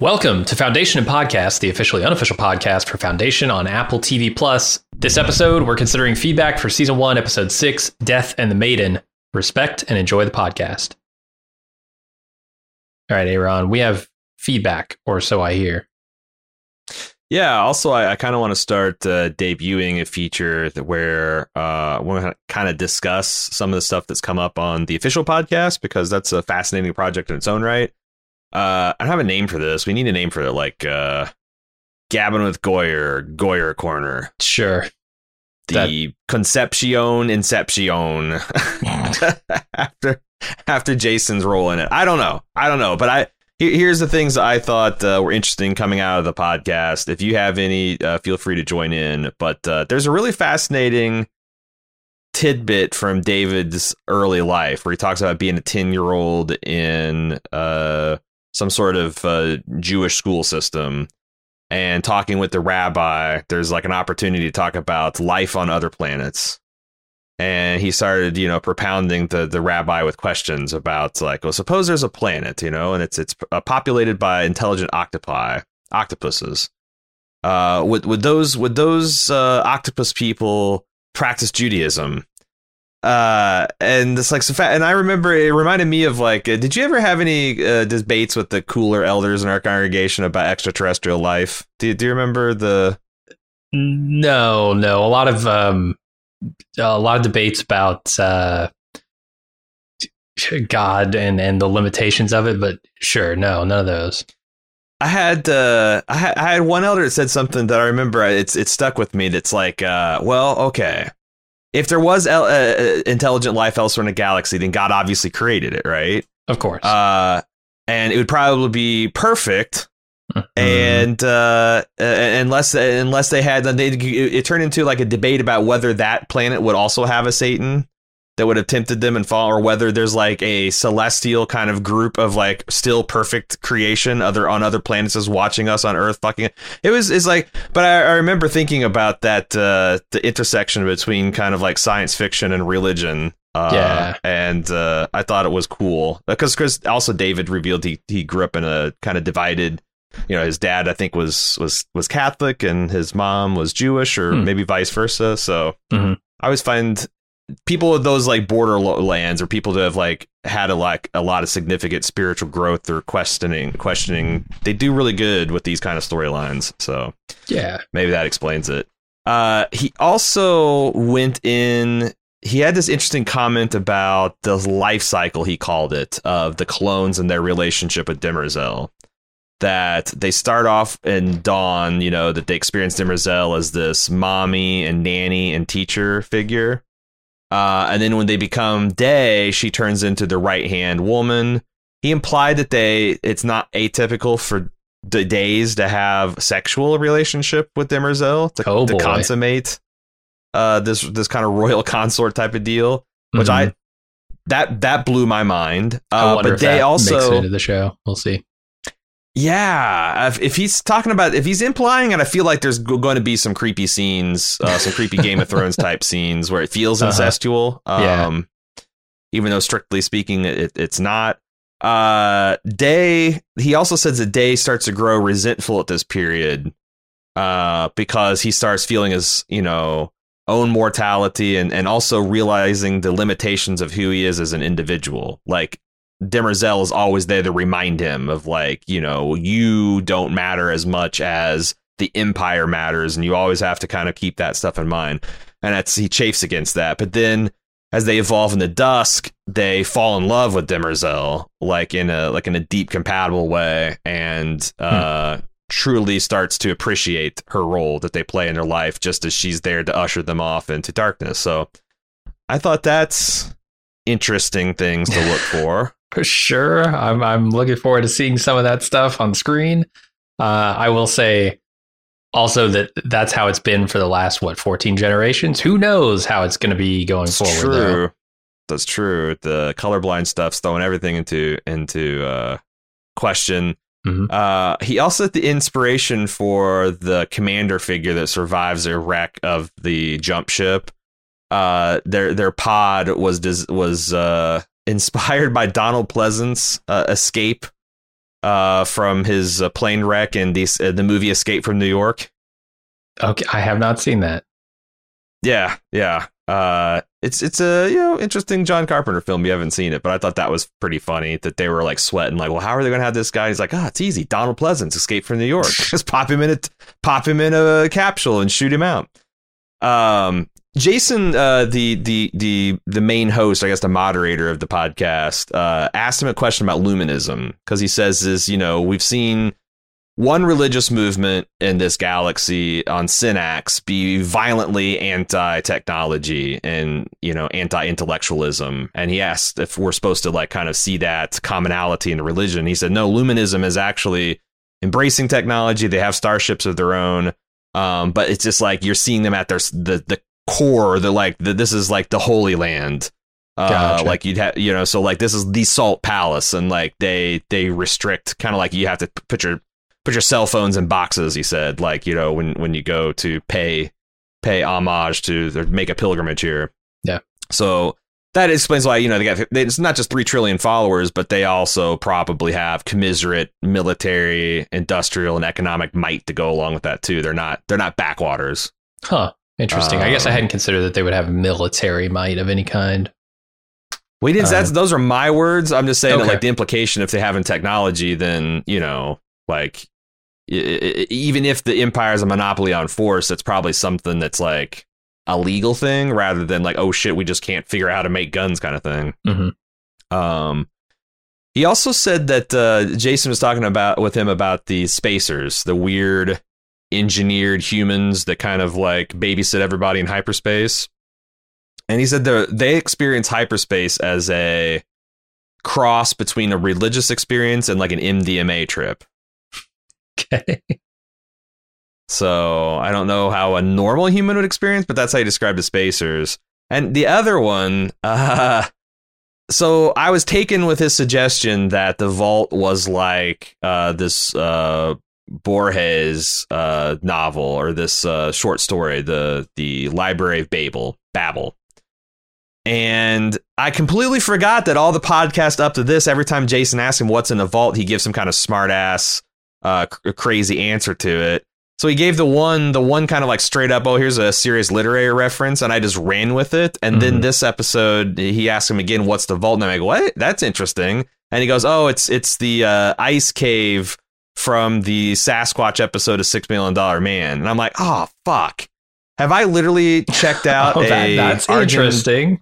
Welcome to Foundation and Podcast, the officially unofficial podcast for Foundation on Apple TV Plus. This episode, we're considering feedback for Season 1, Episode 6, Death and the Maiden. Respect and enjoy the podcast. All right, Aaron, we have feedback, or so I hear. Yeah, also, I kind of want to start debuting a feature where I want to kind of discuss some of the stuff that's come up on the official podcast, because that's a fascinating project in its own right. I don't have a name for this. We need a name for it, like Gabbing with Goyer, Goyer Corner. Sure. The Concepcion Inception after Jason's role in it. I don't know. But here's the things I thought were interesting coming out of the podcast. If you have any, feel free to join in. But there's a really fascinating tidbit from David's early life where he talks about being a 10-year-old in some sort of Jewish school system and talking with the rabbi. There's like an opportunity to talk about life on other planets. And he started, propounding the rabbi with questions about, like, well, suppose there's a planet, and it's populated by intelligent octopuses. Would those octopus people practice Judaism? And it's like, and I remember it reminded me of, like, did you ever have any debates with the cooler elders in our congregation about extraterrestrial life? Do you remember the? No. A lot of debates about God and the limitations of it, but sure, no, none of those. I had one elder that said something that I remember. It stuck with me. That's like, well, okay. If there was intelligent life elsewhere in a galaxy, then God obviously created it, right? Of course. And it would probably be perfect. And unless they had, then it turned into like a debate about whether that planet would also have a Satan that would have tempted them and fall, or whether there's like a celestial kind of group of like still perfect creation on other planets is watching us on Earth. Fucking it's like, but I remember thinking about that the intersection between kind of like science fiction and religion. And I thought it was cool because also David revealed he grew up in a kind of divided. His dad, I think, was Catholic and his mom was Jewish, or maybe vice versa. So I always find people with those like borderlands, or people that have like had a lot of significant spiritual growth or questioning, they do really good with these kind of storylines. So yeah, maybe that explains it. He also he had this interesting comment about the life cycle, he called it, of the clones and their relationship with Demerzel. That they start off in Dawn, that they experience Demerzel as this mommy and nanny and teacher figure. And then when they become Day, she turns into the right-hand woman. He implied that it's not atypical for the Days to have sexual relationship with Demerzel to consummate this kind of royal consort type of deal, which that blew my mind. I wonder but if Day that also makes it into the show. We'll see. Yeah, if he's implying it, I feel like there's going to be some creepy scenes, some creepy Game of Thrones type scenes where it feels incestual. Even though strictly speaking, it's not. Day, he also says that Day starts to grow resentful at this period because he starts feeling his, own mortality and also realizing the limitations of who he is as an individual. Like, Demerzel is always there to remind him of, like, you don't matter as much as the Empire matters, and you always have to kind of keep that stuff in mind. And he chafes against that. But then as they evolve into Dusk, they fall in love with Demerzel, like in a deep, compatible way, and truly starts to appreciate her role that they play in their life, just as she's there to usher them off into darkness. So I thought that's interesting things to look for. For sure. I'm looking forward to seeing some of that stuff on screen. I will say also that's how it's been for the last, 14 generations. Who knows how it's going to be going forward. True. Though. That's true. The colorblind stuff's throwing everything into question. He also had the inspiration for the commander figure that survives a wreck of the jump ship. Their pod was inspired by Donald Pleasant's Escape from his plane wreck in the movie Escape from New York. Okay, I have not seen that. Yeah. It's a interesting John Carpenter film. You haven't seen it, but I thought that was pretty funny that they were like sweating, like, well, how are they going to have this guy? He's like, it's easy. Donald Pleasance, Escape from New York. Just pop him in a capsule and shoot him out. Jason, the main host, I guess the moderator of the podcast, asked him a question about luminism, because he says we've seen one religious movement in this galaxy on Synax be violently anti-technology and, anti-intellectualism. And he asked if we're supposed to like kind of see that commonality in religion. He said, no, luminism is actually embracing technology. They have starships of their own. But it's just like you're seeing them at the core. This is like the Holy Land. Gotcha. Like you'd have, so like this is the Salt Palace, and like they restrict, kind of like you have to put your cell phones in boxes, he said, like, when you go to pay homage to make a pilgrimage here. Yeah. So that explains why, it's not just 3 trillion followers, but they also probably have commiserate military, industrial, and economic might to go along with that too. They're not backwaters. Huh. Interesting. I guess I hadn't considered that they would have military might of any kind. We didn't. Those are my words. I'm just saying that, like, the implication, if they have in technology, then, like, even if the empire is a monopoly on force, that's probably something that's like a legal thing rather than like, oh shit, we just can't figure out how to make guns kind of thing. Mm-hmm. He also said that Jason was talking with him about the spacers, the weird engineered humans that kind of like babysit everybody in hyperspace. And he said they experience hyperspace as a cross between a religious experience and like an MDMA trip. Okay. So I don't know how a normal human would experience, but that's how he described the spacers. And the other one, so I was taken with his suggestion that the vault was like this Borges novel, or this short story, the Library of Babel. And I completely forgot that all the podcast up to this, every time Jason asks him what's in the vault, he gives some kind of smart ass crazy answer to it. So he gave the one kind of like straight up, oh, here's a serious literary reference, and I just ran with it. And then this episode, he asked him again, what's the vault? And I'm like, what? That's interesting. And he goes, oh, it's the ice cave from the Sasquatch episode of $6 Million Man. And I'm like, oh, fuck. Have I literally checked out that's interesting.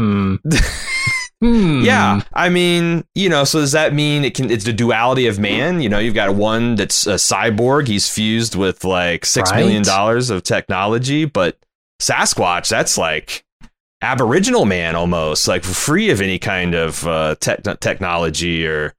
Yeah, I mean, so does that mean it's the duality of man? You've got one that's a cyborg. He's fused with like $6 million of technology, but Sasquatch, that's like Aboriginal man almost, like free of any kind of technology or.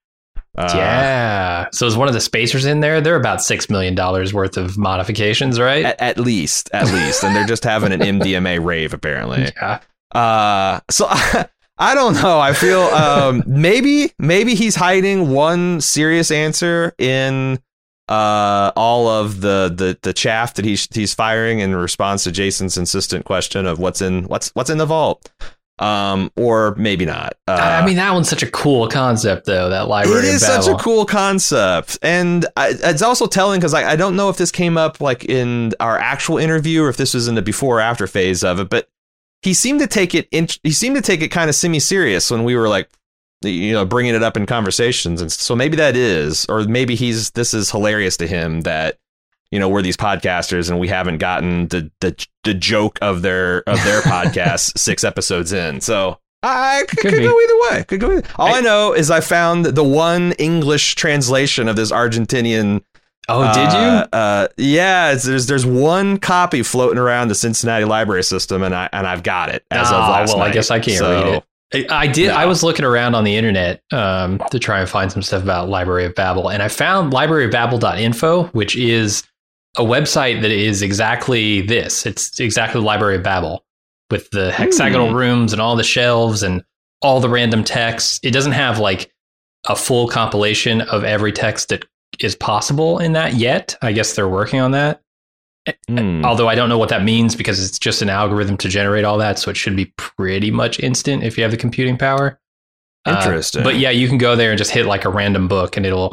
Yeah. So is one of the spacers in there? They're about $6 million worth of modifications, right? At least. And they're just having an MDMA rave, apparently. Yeah. So I don't know. I feel maybe he's hiding one serious answer in all of the chaff that he's firing in response to Jason's insistent question of what's in the vault. Or maybe not. I mean, that one's such a cool concept, though. That Library of Babel. It is such a cool concept, and it's also telling because I don't know if this came up like in our actual interview or if this was in the before or after phase of it, but he seemed to take it. He seemed to take it kind of semi-serious when we were like, bringing it up in conversations, and so maybe that is, or maybe this is hilarious to him that. We're these podcasters and we haven't gotten the joke of their podcast 6 episodes in. So I could go either way. All I know is I found the one English translation of this Argentinian. Oh, did you? Yeah, there's one copy floating around the Cincinnati library system, and I've got it as of last night. I guess I can't read it. I did. No. I was looking around on the internet to try and find some stuff about Library of Babel, and I found libraryofbabel.info, which is a website that is exactly this. It's exactly the Library of Babel with the hexagonal rooms and all the shelves and all the random texts. It doesn't have like a full compilation of every text that is possible in that yet. I guess they're working on that. Although I don't know what that means because it's just an algorithm to generate all that. So it should be pretty much instant if you have the computing power. Interesting. But yeah, you can go there and just hit like a random book and it'll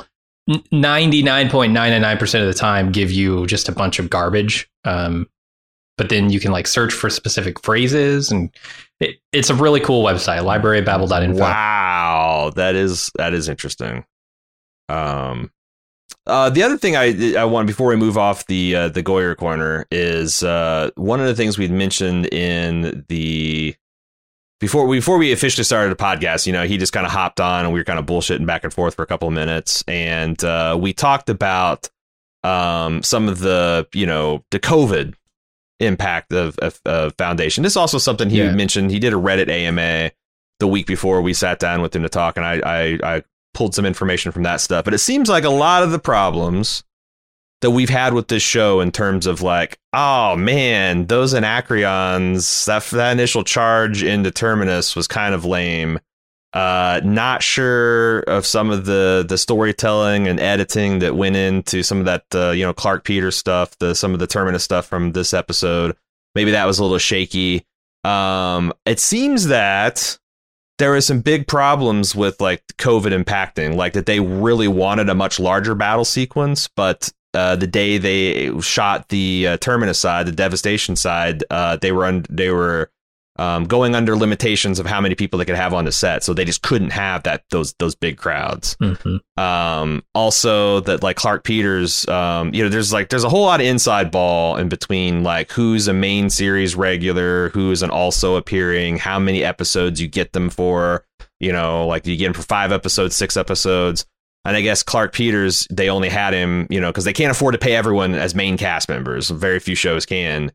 99.999% of the time give you just a bunch of garbage. But then you can like search for specific phrases, and it's a really cool website, librarybabble.info. Wow, that is interesting. The other thing I want, before we move off the Goyer corner, is one of the things we'd mentioned in the before we officially started the podcast. You know, he just kind of hopped on and we were kind of bullshitting back and forth for a couple of minutes, and we talked about some of the the COVID impact of Foundation. This is also something he mentioned. He did a Reddit AMA the week before we sat down with him to talk, and I pulled some information from that stuff. But it seems like a lot of the problems that we've had with this show in terms of like, oh man, those Anacreons, that initial charge into Terminus was kind of lame. Not sure of some of the storytelling and editing that went into some of that, Clark Peters stuff, some of the Terminus stuff from this episode. Maybe that was a little shaky. It seems that there were some big problems with like COVID impacting, like that they really wanted a much larger battle sequence, but the day they shot the Terminus side, the Devastation side, they were going under limitations of how many people they could have on the set, so they just couldn't have those big crowds. Mm-hmm. Also, that like Clark Peters, there's a whole lot of inside ball in between, like who's a main series regular, who's an also appearing, how many episodes you get them for. Like you get him for 5 episodes, 6 episodes. And I guess Clark Peters, they only had him, because they can't afford to pay everyone as main cast members. Very few shows can.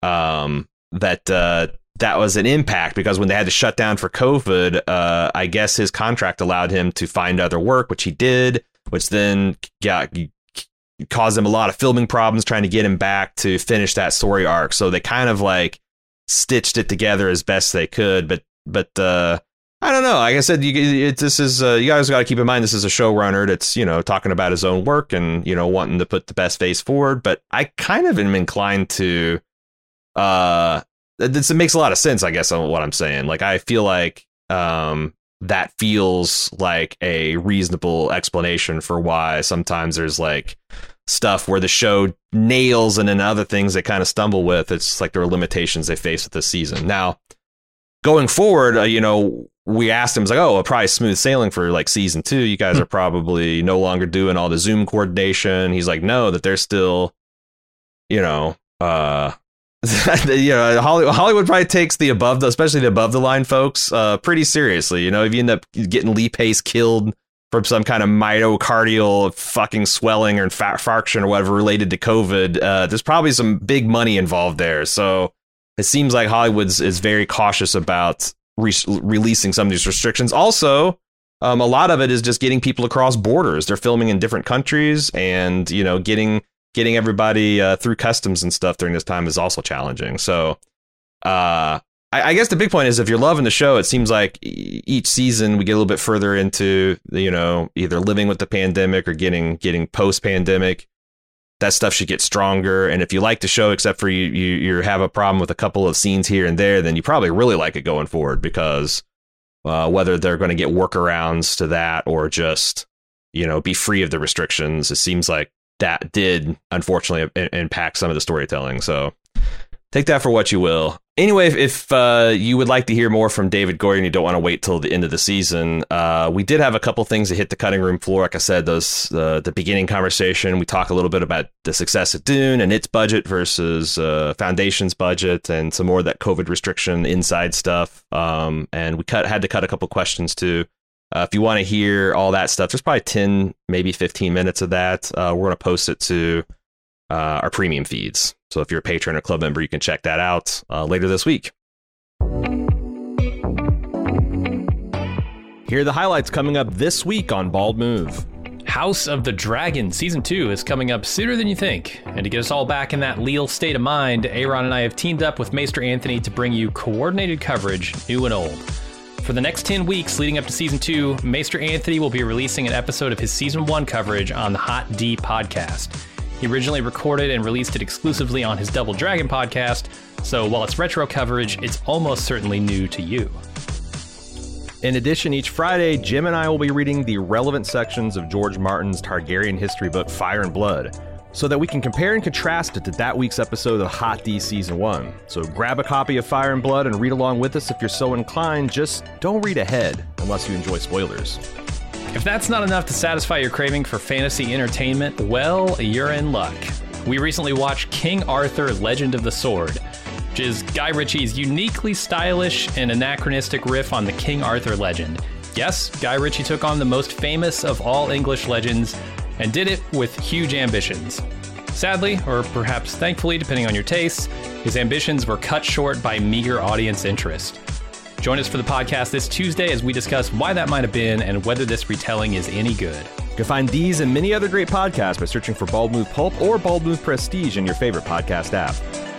That was an impact, because when they had to shut down for COVID, I guess his contract allowed him to find other work, which he did, which then caused him a lot of filming problems trying to get him back to finish that story arc. So they kind of like stitched it together as best they could. But I don't know. Like I said, you guys got to keep in mind, this is a showrunner that's, talking about his own work and, wanting to put the best face forward. But I kind of am inclined to it makes a lot of sense, I guess, on what I'm saying. Like, I feel like that feels like a reasonable explanation for why sometimes there's like stuff where the show nails and then other things they kind of stumble with. It's like there are limitations they face with this season. Now, going forward, we asked him, it's like, oh, probably smooth sailing for like season 2. You guys are probably no longer doing all the Zoom coordination. He's like, no, that they're still, Hollywood probably takes especially the above the line folks, pretty seriously. If you end up getting Lee Pace killed from some kind of myocardial fucking swelling or infarction or whatever related to COVID, there's probably some big money involved there. So it seems like Hollywood is very cautious about releasing some of these restrictions. Also, a lot of it is just getting people across borders. They're filming in different countries, and getting everybody through customs and stuff during this time is also challenging. So I guess the big point is, if you're loving the show, it seems like each season we get a little bit further into either living with the pandemic or getting post-pandemic. That stuff should get stronger. And if you like the show, except for you have a problem with a couple of scenes here and there, then you probably really like it going forward, because whether they're going to get workarounds to that or just be free of the restrictions, it seems like that did unfortunately impact some of the storytelling. So take that for what you will. Anyway, if you would like to hear more from David Goyer and you don't want to wait till the end of the season, we did have a couple things that hit the cutting room floor. Like I said, the beginning conversation, we talk a little bit about the success of Dune and its budget versus Foundation's budget, and some more of that COVID restriction inside stuff. And we had to cut a couple questions too. If you want to hear all that stuff, there's probably 10, maybe 15 minutes of that. We're going to post it to our premium feeds. So if you're a patron or club member, you can check that out later this week. Here are the highlights coming up this week on Bald Move. House of the Dragon Season 2 is coming up sooner than you think. And to get us all back in that Leal state of mind, Aaron and I have teamed up with Maester Anthony to bring you coordinated coverage, new and old. For the next 10 weeks leading up to Season 2, Maester Anthony will be releasing an episode of his Season 1 coverage on the Hot D podcast. He originally recorded and released it exclusively on his Double Dragon podcast, so while it's retro coverage, it's almost certainly new to you. In addition, each Friday, Jim and I will be reading the relevant sections of George Martin's Targaryen history book, Fire and Blood, so that we can compare and contrast it to that week's episode of Hot D Season 1. So grab a copy of Fire and Blood and read along with us if you're so inclined. Just don't read ahead unless you enjoy spoilers. If that's not enough to satisfy your craving for fantasy entertainment, well, you're in luck. We recently watched King Arthur, Legend of the Sword, which is Guy Ritchie's uniquely stylish and anachronistic riff on the King Arthur legend. Yes, Guy Ritchie took on the most famous of all English legends and did it with huge ambitions. Sadly, or perhaps thankfully, depending on your tastes, his ambitions were cut short by meager audience interest. Join us for the podcast this Tuesday as we discuss why that might have been and whether this retelling is any good. You can find these and many other great podcasts by searching for Bald Move Pulp or Bald Move Prestige in your favorite podcast app.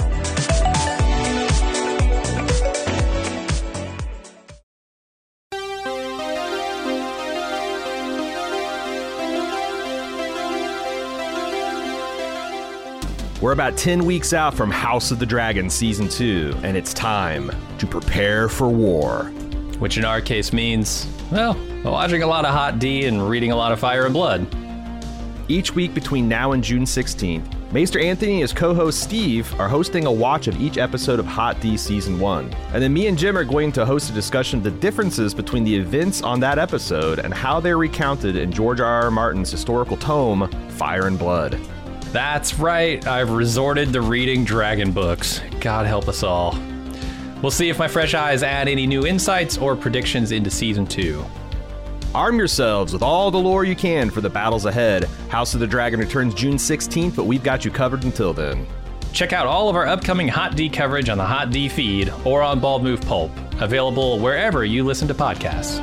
We're about 10 weeks out from House of the Dragon Season 2, and it's time to prepare for war. Which in our case means, well, watching a lot of Hot D and reading a lot of Fire and Blood. Each week between now and June 16th, Maester Anthony and his co-host Steve are hosting a watch of each episode of Hot D Season 1. And then me and Jim are going to host a discussion of the differences between the events on that episode and how they're recounted in George R.R. Martin's historical tome, Fire and Blood. That's right, I've resorted to reading dragon books. God help us all. We'll see if my fresh eyes add any new insights or predictions into Season 2. Arm yourselves with all the lore you can for the battles ahead. House of the Dragon returns June 16th, but we've got you covered until then. Check out all of our upcoming Hot D coverage on the Hot D feed or on Bald Move Pulp, available wherever you listen to podcasts.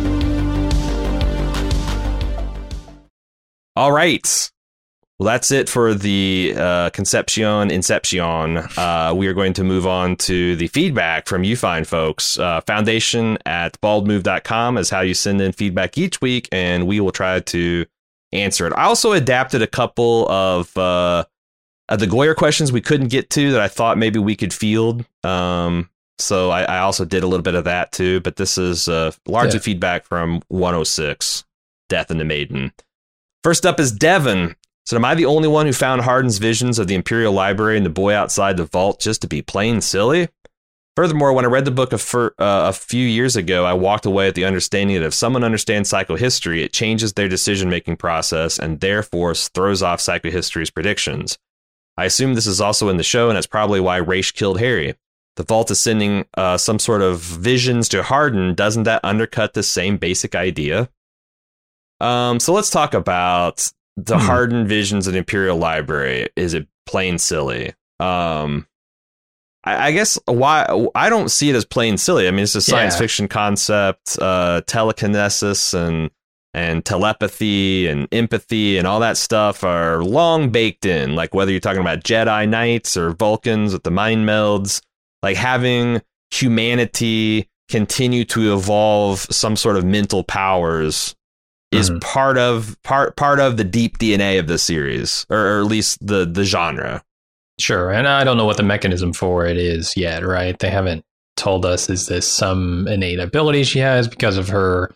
All right. Well, that's it for the Inception. We are going to move on to the feedback from you fine folks. Foundation at baldmove.com is how you send in feedback each week, and we will try to answer it. I also adapted a couple of the Goyer questions we couldn't get to that I thought maybe we could field. So I also did a little bit of that too, but this is largely feedback from 106, Death and the Maiden. First up is Devin. So am I the only one who found Hardin's visions of the Imperial Library and the boy outside the vault just to be plain silly? Furthermore, when I read the book a few years ago, I walked away with the understanding that if someone understands psychohistory, it changes their decision-making process and therefore throws off psychohistory's predictions. I assume this is also in the show, and that's probably why Ra's killed Harry. The vault is sending some sort of visions to Hardin. Doesn't that undercut the same basic idea? So let's talk about the Hardin visions of the Imperial Library. Is it plain silly? I guess why I don't see it as plain silly. I mean, it's a science fiction concept, telekinesis and telepathy and empathy and all that stuff are long baked in. Like whether you're talking about Jedi Knights or Vulcans with the mind melds, like having humanity continue to evolve some sort of mental powers is part of the deep DNA of the series, or at least the genre. Sure, and I don't know what the mechanism for it is yet, right? They haven't told us, is this some innate ability she has because of her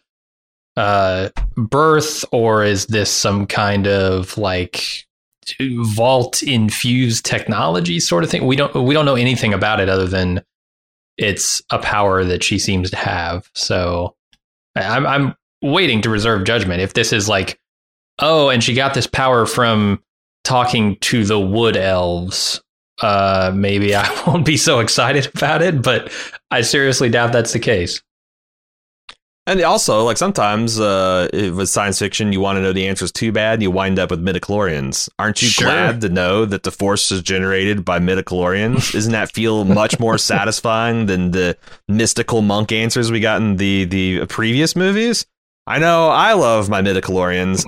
birth, or is this some kind of like vault infused technology sort of thing? We don't know anything about it other than it's a power that she seems to have. So I'm waiting to reserve judgment. If this is like, oh, and she got this power from talking to the wood elves, maybe I won't be so excited about it, but I seriously doubt that's the case. And also, like sometimes with science fiction, you want to know the answers too bad, and you wind up with midichlorians. Aren't you glad to know that the Force is generated by midichlorians? Doesn't that feel much more satisfying than the mystical monk answers we got in the previous movies? I know I love my midichlorians.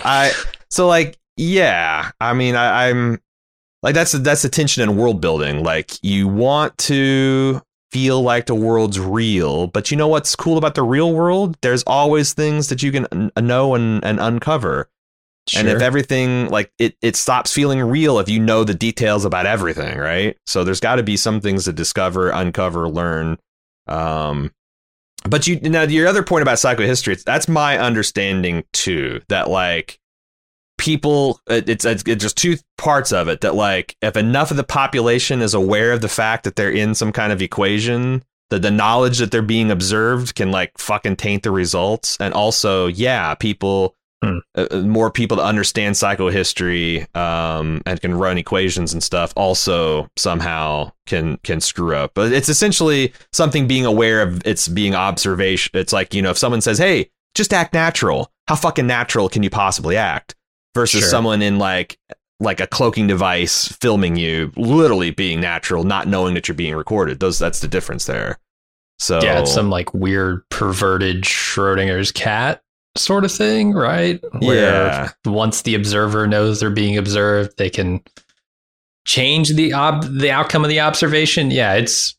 I'm like, that's the tension in world building. Like, you want to feel like the world's real, but you know what's cool about the real world? There's always things that you can know and uncover. Sure. And if everything, like, it stops feeling real if you know the details about everything, right? So there's got to be some things to discover, uncover, learn. But now your other point about psychohistory, that's my understanding too, that like people, it's just two parts of it, that like if enough of the population is aware of the fact that they're in some kind of equation, that the knowledge that they're being observed can like fucking taint the results. And also, yeah, people, more people to understand psychohistory and can run equations and stuff also somehow can screw up. But it's essentially something being aware of, it's being observation. It's like, you know, if someone says, hey, just act natural, how fucking natural can you possibly act? Versus someone in like a cloaking device filming you literally being natural, not knowing that you're being recorded. That's the difference there. So yeah, it's some like weird perverted Schrodinger's cat sort of thing, right? Where once the observer knows they're being observed, they can change the outcome of the observation. I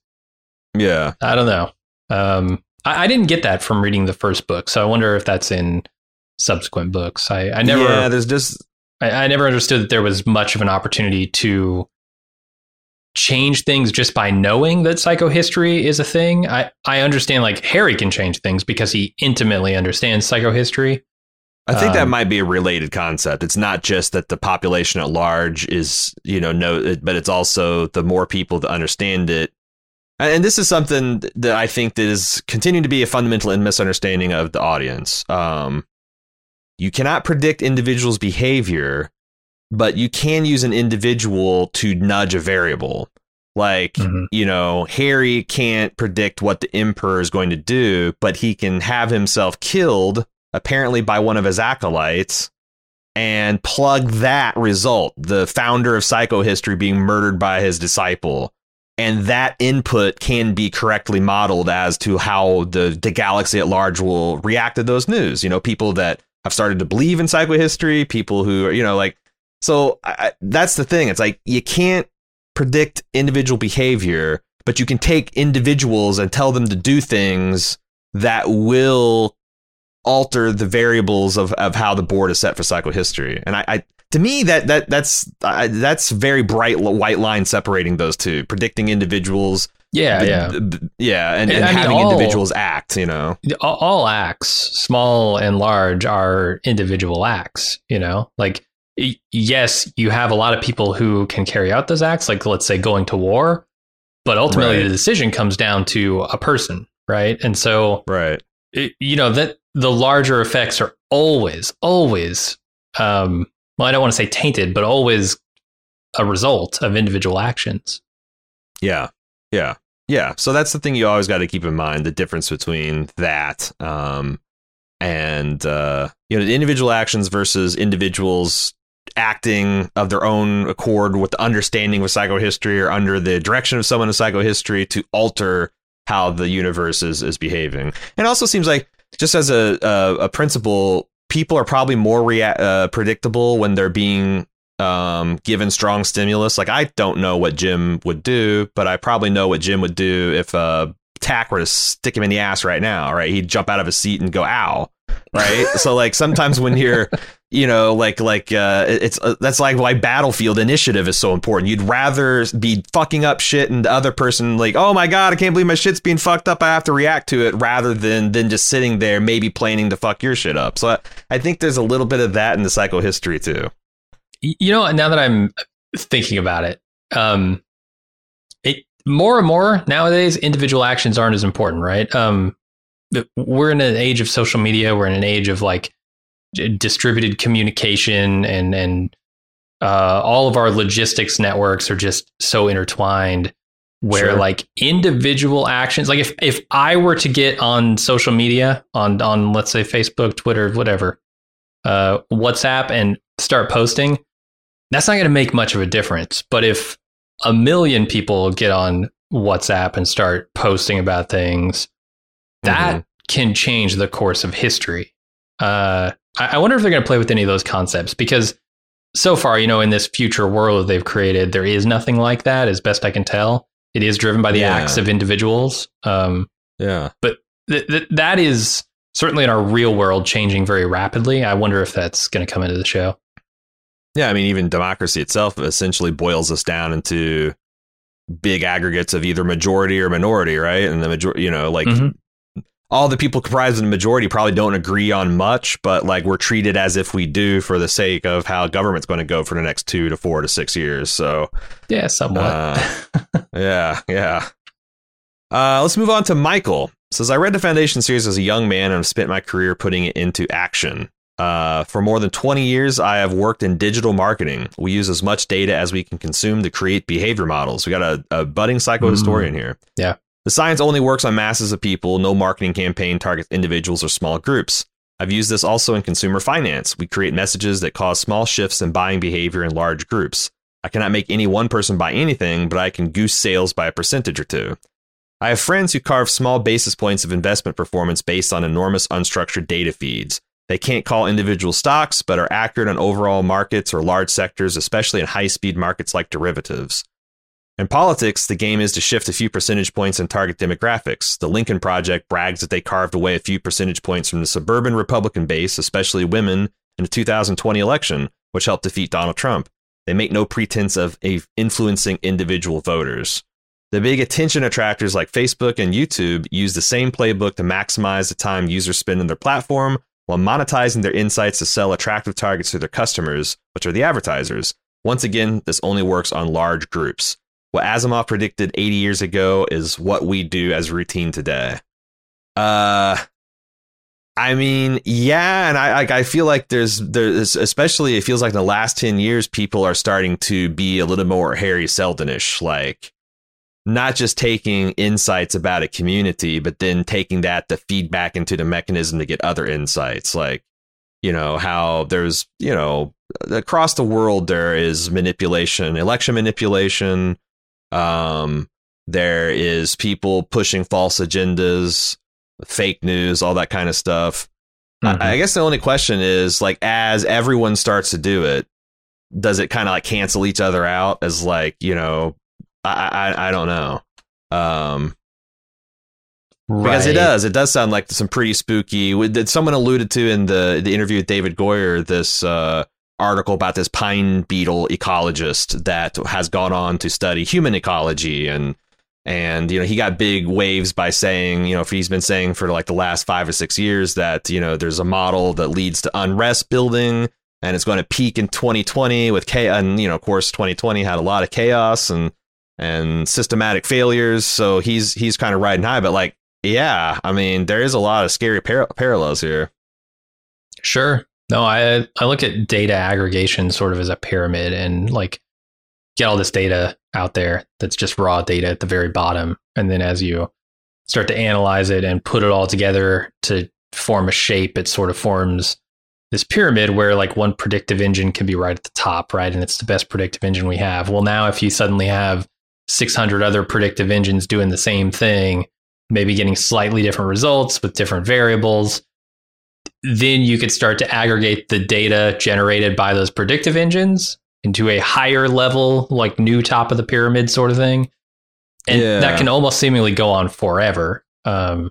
don't know. I didn't get that from reading the first book, so I wonder if that's in subsequent books. I never I never understood that there was much of an opportunity to change things just by knowing that psychohistory is a thing. I understand like Harry can change things because he intimately understands psychohistory. I think that might be a related concept. It's not just that the population at large is, you know, but it's also the more people that understand it. And this is something that I think that is continuing to be a fundamental misunderstanding of the audience. You cannot predict individuals' behavior, but you can use an individual to nudge a variable. Like, you know, Harry can't predict what the Emperor is going to do, but he can have himself killed, apparently by one of his acolytes, and plug that result, the founder of psychohistory being murdered by his disciple. And that input can be correctly modeled as to how the galaxy at large will react to those news. You know, people that have started to believe in psychohistory, people who are, you know, like, so that's the thing. It's like you can't predict individual behavior, but you can take individuals and tell them to do things that will alter the variables of how the board is set for psychohistory. And to me, that's very bright white line separating those two, predicting individuals. And having individuals act, you know. All acts, small and large, are individual acts, you know, like, yes, you have a lot of people who can carry out those acts, like let's say going to war, but ultimately the decision comes down to a person, right? And so, you know, that the larger effects are always, well, I don't want to say tainted, but always a result of individual actions. Yeah. So that's the thing you always got to keep in mind, the difference between that and, you know, the individual actions versus individuals acting of their own accord with the understanding of psychohistory or under the direction of someone in psychohistory to alter how the universe is behaving. And it also seems like, just as a principle, people are probably more predictable when they're being given strong stimulus. Like, I don't know what Jim would do, but I probably know what Jim would do if Tack were to stick him in the ass right now, right? He'd jump out of his seat and go, ow. Right. So like sometimes when you're, you know, it's that's like why Battlefield Initiative is so important. You'd rather be fucking up shit and the other person like, oh my God, I can't believe my shit's being fucked up, I have to react to it, rather than just sitting there maybe planning to fuck your shit up. So I think there's a little bit of that in the psychohistory too. You know, now that I'm thinking about it, more and more nowadays, individual actions aren't as important, right? We're in an age of social media. We're in an age of like distributed communication, and all of our logistics networks are just so intertwined, where like individual actions, like if I were to get on social media on let's say Facebook, Twitter, whatever, WhatsApp, and start posting, that's not going to make much of a difference. But if a million people get on WhatsApp and start posting about things, that can change the course of history. I wonder if they're going to play with any of those concepts, because so far, you know, in this future world they've created, there is nothing like that, as best I can tell. It is driven by the acts of individuals. But that is certainly in our real world changing very rapidly. I wonder if that's going to come into the show. Yeah, I mean, even democracy itself essentially boils us down into big aggregates of either majority or minority, right? And the majority, you know, like all the people comprising the majority probably don't agree on much, but like we're treated as if we do for the sake of how government's going to go for the next 2 to 4 to 6 years. So yeah, somewhat. Yeah. Let's move on to Michael. Says, I read the Foundation series as a young man and have spent my career putting it into action. For more than 20 years, I have worked in digital marketing. We use as much data as we can consume to create behavior models. We got a budding psychohistorian here. Yeah. The science only works on masses of people. No marketing campaign targets individuals or small groups. I've used this also in consumer finance. We create messages that cause small shifts in buying behavior in large groups. I cannot make any one person buy anything, but I can goose sales by a percentage or two. I have friends who carve small basis points of investment performance based on enormous unstructured data feeds. They can't call individual stocks, but are accurate on overall markets or large sectors, especially in high-speed markets like derivatives. In politics, the game is to shift a few percentage points and target demographics. The Lincoln Project brags that they carved away a few percentage points from the suburban Republican base, especially women, in the 2020 election, which helped defeat Donald Trump. They make no pretense of influencing individual voters. The big attention attractors like Facebook and YouTube use the same playbook to maximize the time users spend on their platform while monetizing their insights to sell attractive targets to their customers, which are the advertisers. Once again, this only works on large groups. What Asimov predicted 80 years ago is what we do as routine today. I mean, yeah, and I feel like there's especially it feels like in the last 10 years, people are starting to be a little more Harry Seldon-ish, like not just taking insights about a community, but then taking that to feed back into the mechanism to get other insights, like, you know, how there's, you know, across the world, there is manipulation, election manipulation. There is people pushing false agendas, fake news, all that kind of stuff. Mm-hmm. I guess the only question is, like, as everyone starts to do it, does it kind of like cancel each other out as, like, you know, I don't know. Because it does sound like some pretty spooky. Someone alluded to in the interview with David Goyer, this article about this pine beetle ecologist that has gone on to study human ecology, and you know, he got big waves by saying, you know, if he's been saying for like the last 5 or 6 years that, you know, there's a model that leads to unrest building and it's going to peak in 2020 with chaos, and, you know, of course 2020 had a lot of chaos and systematic failures, so he's kind of riding high. But like, yeah, I mean, there is a lot of scary parallels here. Sure. No, I look at data aggregation sort of as a pyramid, and like get all this data out there that's just raw data at the very bottom. And then as you start to analyze it and put it all together to form a shape, it sort of forms this pyramid where like one predictive engine can be right at the top, right? And it's the best predictive engine we have. Well, now if you suddenly have 600 other predictive engines doing the same thing, maybe getting slightly different results with different variables, then you could start to aggregate the data generated by those predictive engines into a higher level, like new top of the pyramid sort of thing. And that can almost seemingly go on forever. I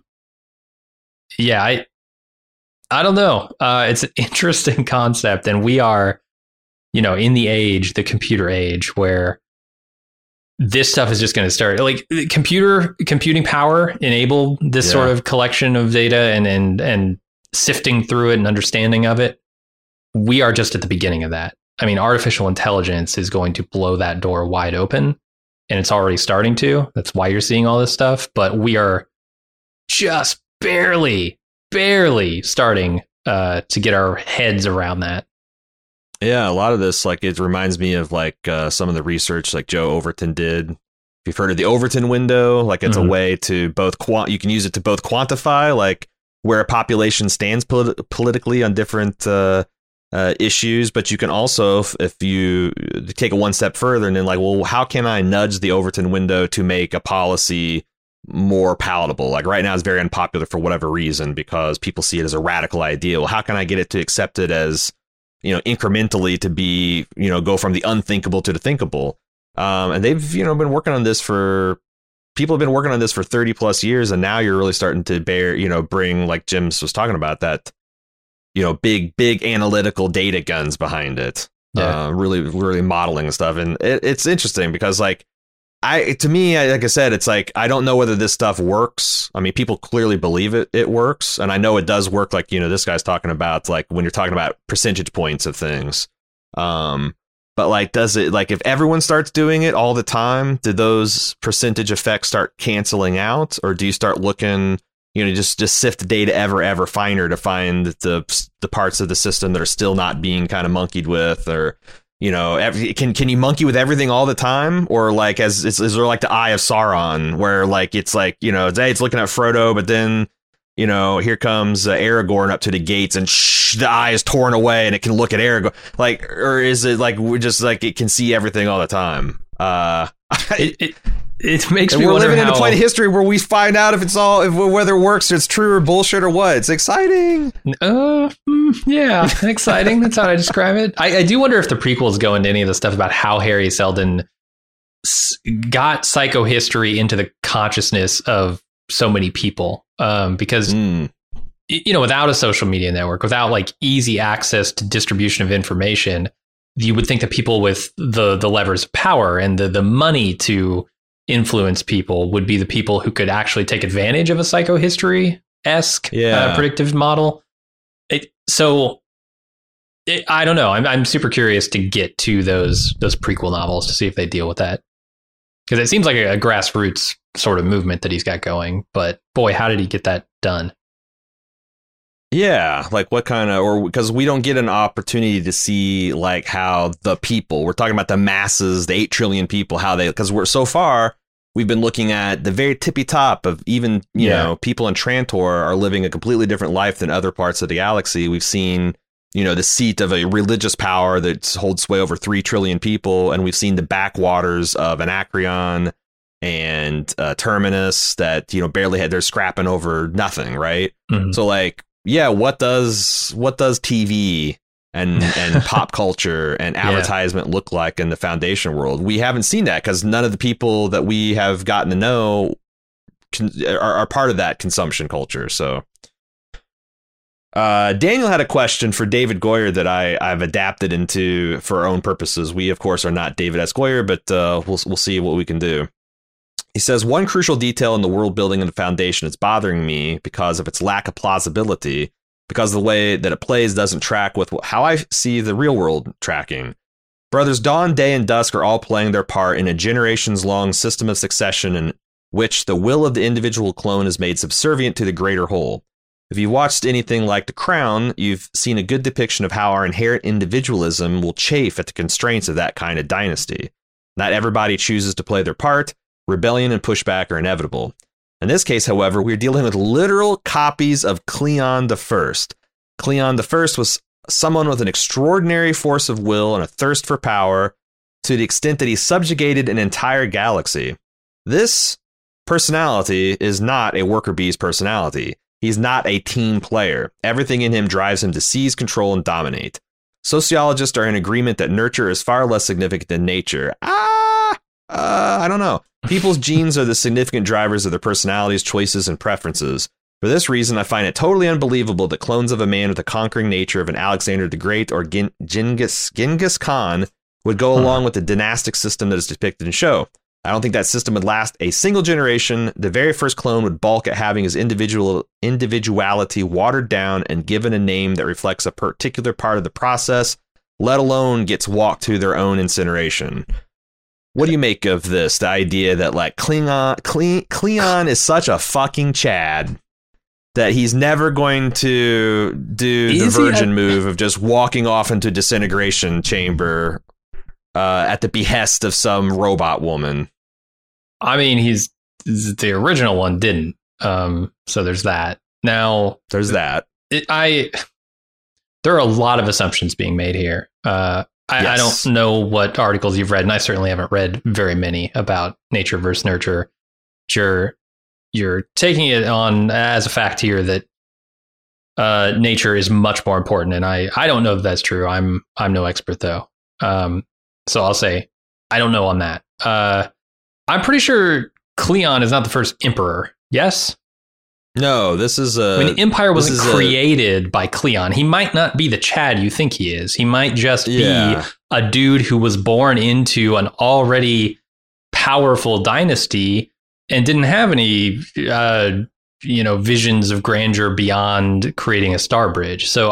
don't know. It's an interesting concept. And we are, you know, in the computer age, where this stuff is just going to start, like computing power enable this sort of collection of data and sifting through it and understanding of it. We are just at the beginning of that. I mean, artificial intelligence is going to blow that door wide open, and it's already starting to. That's why you're seeing all this stuff. But we are just barely starting to get our heads around that. Yeah, a lot of this, like, it reminds me of like some of the research like Joe Overton did. If you've heard of the Overton window, like it's a way to both you can use it to both quantify like where a population stands politically on different issues, but you can also, if you take it one step further and then like, well, how can I nudge the Overton window to make a policy more palatable? Like right now it's very unpopular for whatever reason because people see it as a radical idea. Well, how can I get it to accept it as, you know, incrementally to be, you know, go from the unthinkable to the thinkable? And they've, you know, been working on this people have been working on this for 30 plus years. And now you're really starting to bring, like Jim's was talking about, that, you know, big analytical data guns behind it. Really modeling and stuff. And it's interesting because like to me, like I said, it's like, I don't know whether this stuff works. I mean, people clearly believe it works. And I know it does work. Like, this guy's talking about, like, when you're talking about percentage points of things. But like, does it, like, if everyone starts doing it all the time, do those percentage effects start canceling out? Or do you start looking, just sift the data ever finer to find the parts of the system that are still not being kind of monkeyed with? Or, can you monkey with everything all the time? Or like, is there like the Eye of Sauron, where like, it's like, it's looking at Frodo, but then, here comes Aragorn up to the gates and the eye is torn away and it can look at Aragorn. Like, or is it like, we're just like, it can see everything all the time? It makes me wonder. We're living in a point of history where we find out whether it works, or it's true or bullshit or what. It's exciting. Yeah, exciting. That's how I describe it. I do wonder if the prequels go into any of the stuff about how Harry Seldon got psychohistory into the consciousness of so many people. Because without a social media network, without like easy access to distribution of information, you would think that people with the levers of power and the money to influence people would be the people who could actually take advantage of a psychohistory-esque predictive model. I don't know. I'm super curious to get to those prequel novels to see if they deal with that, because it seems like a grassroots sort of movement that he's got going. But boy, how did he get that done? Yeah, like what kind of, or because we don't get an opportunity to see like how the people, we're talking about the masses, the 8 trillion people, how they, because we've been looking at the very tippy top of even, people in Trantor are living a completely different life than other parts of the galaxy. We've seen, the seat of a religious power that holds sway over 3 trillion people. And we've seen the backwaters of Anacreon and Terminus that, they're scrapping over nothing. Right. Mm-hmm. So like, yeah, what does TV and pop culture and advertisement look like in the Foundation world? We haven't seen that because none of the people that we have gotten to know are part of that consumption culture. So Daniel had a question for David Goyer that I've adapted into for our own purposes. We, of course, are not David S. Goyer, but we'll see what we can do. He says, one crucial detail in the world building of the Foundation is bothering me because of its lack of plausibility, because the way that it plays doesn't track with how I see the real world tracking. Brothers Dawn, Day, and Dusk are all playing their part in a generations-long system of succession in which the will of the individual clone is made subservient to the greater whole. If you've watched anything like The Crown, you've seen a good depiction of how our inherent individualism will chafe at the constraints of that kind of dynasty. Not everybody chooses to play their part. Rebellion and pushback are inevitable. In this case, however, we're dealing with literal copies of Cleon I. Cleon I was someone with an extraordinary force of will and a thirst for power to the extent that he subjugated an entire galaxy. This personality is not a worker bee's personality. He's not a team player. Everything in him drives him to seize control and dominate. Sociologists are in agreement that nurture is far less significant than nature. I don't know. People's genes are the significant drivers of their personalities, choices, and preferences. For this reason, I find it totally unbelievable that clones of a man with the conquering nature of an Alexander the Great or Genghis Khan would go along with the dynastic system that is depicted in the show. I don't think that system would last a single generation. The very first clone would balk at having his individuality watered down and given a name that reflects a particular part of the process, let alone gets walked to their own incineration. What do you make of this? The idea that like Cleon is such a fucking Chad that he's never going to do the virgin move of just walking off into a disintegration chamber at the behest of some robot woman. I mean, the original one didn't. So there's that. Now there's that. There are a lot of assumptions being made here. I don't know what articles you've read, and I certainly haven't read very many about nature versus nurture. You're taking it on as a fact here that nature is much more important, and I don't know if that's true. I'm no expert though, so I'll say I don't know on that. I'm pretty sure Cleon is not the first emperor. Yes. No, this is the Empire wasn't created by Cleon. He might not be the Chad you think he is. He might just be a dude who was born into an already powerful dynasty and didn't have any, visions of grandeur beyond creating a star bridge. So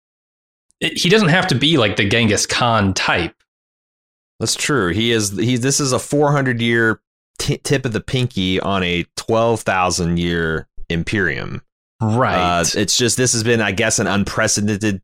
he doesn't have to be like the Genghis Khan type. That's true. This is a 400-year tip of the pinky on a 12,000-year imperium. Right. It's just, this has been, I guess, an unprecedented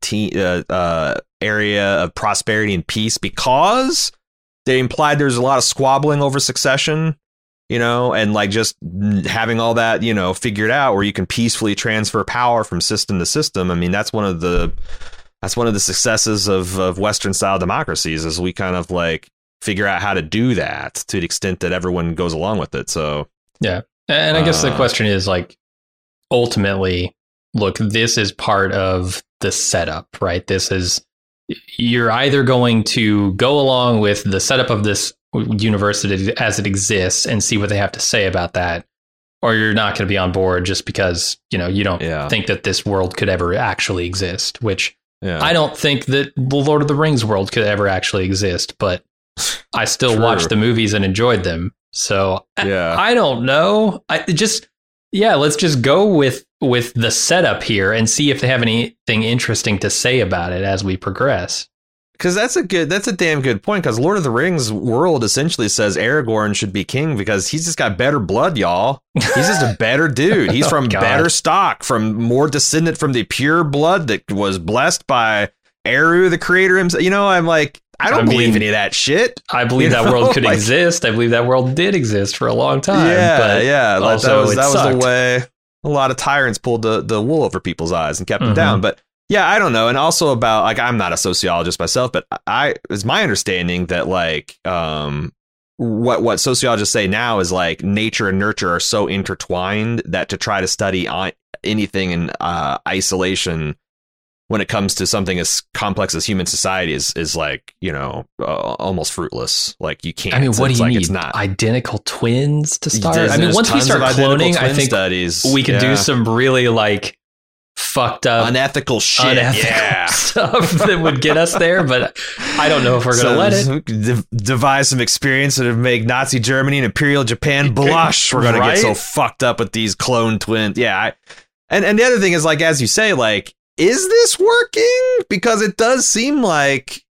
area of prosperity and peace, because they implied there's a lot of squabbling over succession, and like just having all that, figured out, where you can peacefully transfer power from system to system. I mean, that's one of the successes of Western style democracies, is we kind of like figure out how to do that to the extent that everyone goes along with it. So, yeah. And I guess the question is, like, ultimately, look, this is part of the setup, right? You're either going to go along with the setup of this university as it exists and see what they have to say about that, or you're not going to be on board just because, you don't think that this world could ever actually exist, which I don't think that the Lord of the Rings world could ever actually exist, but I still watched the movies and enjoyed them. So I don't know. Let's just go with the setup here and see if they have anything interesting to say about it as we progress. Because that's a damn good point. Because Lord of the Rings world essentially says Aragorn should be king because he's just got better blood, y'all. He's just a better dude. He's from better stock, from more descendant from the pure blood that was blessed by Eru, the creator himself. I'm like, I don't believe any of that shit. I believe that world could exist. I believe that world did exist for a long time. Yeah. Also, that was the way a lot of tyrants pulled the wool over people's eyes and kept them down. But yeah, I don't know. And also about, like, I'm not a sociologist myself, but it's my understanding that, like, what sociologists say now is, like, nature and nurture are so intertwined that to try to study anything in isolation when it comes to something as complex as human society is like, almost fruitless. Like, you can't. I mean, what do you need? It's not identical twins to start? I mean, once we start cloning, I think we can do some really, like, fucked up, unethical shit, stuff that would get us there. But I don't know if we're going to let it. Devise some experience that would make Nazi Germany and Imperial Japan blush. We're going to get so fucked up with these clone twins. Yeah. And the other thing is, like, as you say, like, is this working? Because it does seem like,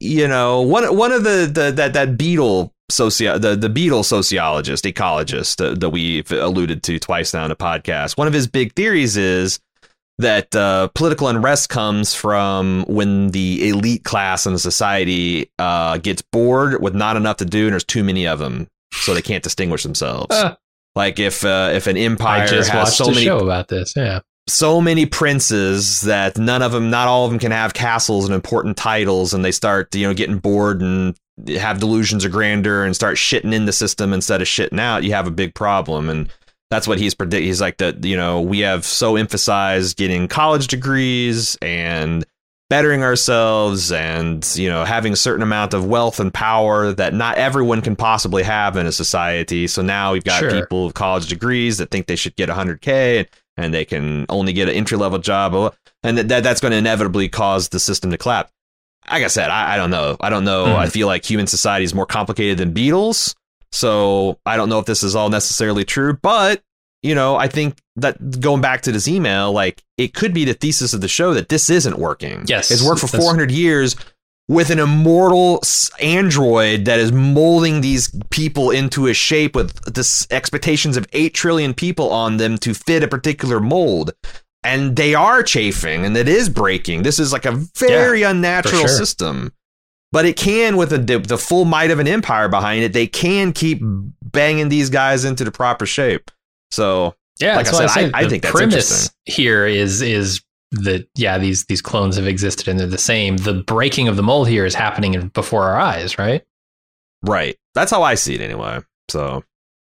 one of the Beetle the Beetle sociologist, ecologist that we've alluded to twice now in the podcast. One of his big theories is that political unrest comes from when the elite class in a society gets bored with not enough to do, and there's too many of them, so they can't distinguish themselves. Like if an empire has so many show about this, so many princes that not all of them can have castles and important titles, and they start, getting bored and have delusions of grandeur and start shitting in the system instead of shitting out, you have a big problem. And that's what he's predicting. He's like, that, we have so emphasized getting college degrees and bettering ourselves and, having a certain amount of wealth and power that not everyone can possibly have in a society. So now we've got people with college degrees that think they should get 100K and they can only get an entry-level job, and that's going to inevitably cause the system to collapse. Like I said, I don't know. I feel like human society is more complicated than Beatles, so I don't know if this is all necessarily true. But, I think that going back to this email, like, it could be the thesis of the show that this isn't working. Yes. It's worked for 400 years with an immortal android that is molding these people into a shape with the expectations of 8 trillion people on them to fit a particular mold. And they are chafing, and it is breaking. This is like a very unnatural system. But it can, with the full might of an empire behind it, they can keep banging these guys into the proper shape. So, like I said, I think that's interesting. Here is that, these clones have existed and they're the same. The breaking of the mold here is happening before our eyes, right? Right. That's how I see it anyway. So,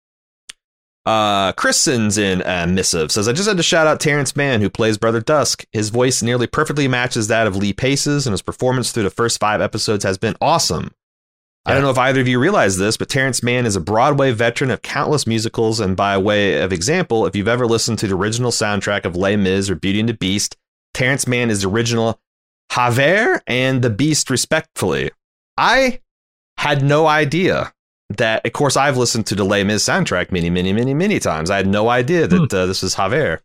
Chris sends in a missive, says, I just had to shout out Terrence Mann, who plays Brother Dusk. His voice nearly perfectly matches that of Lee Pace's, and his performance through the first 5 episodes has been awesome. I don't know if either of you realize this, but Terrence Mann is a Broadway veteran of countless musicals, and by way of example, if you've ever listened to the original soundtrack of Les Mis or Beauty and the Beast, Terrence Mann is the original Javert and the Beast, respectfully. I had no idea. that, of course, I've listened to the Les Mis soundtrack many times. I had no idea that this was Javert.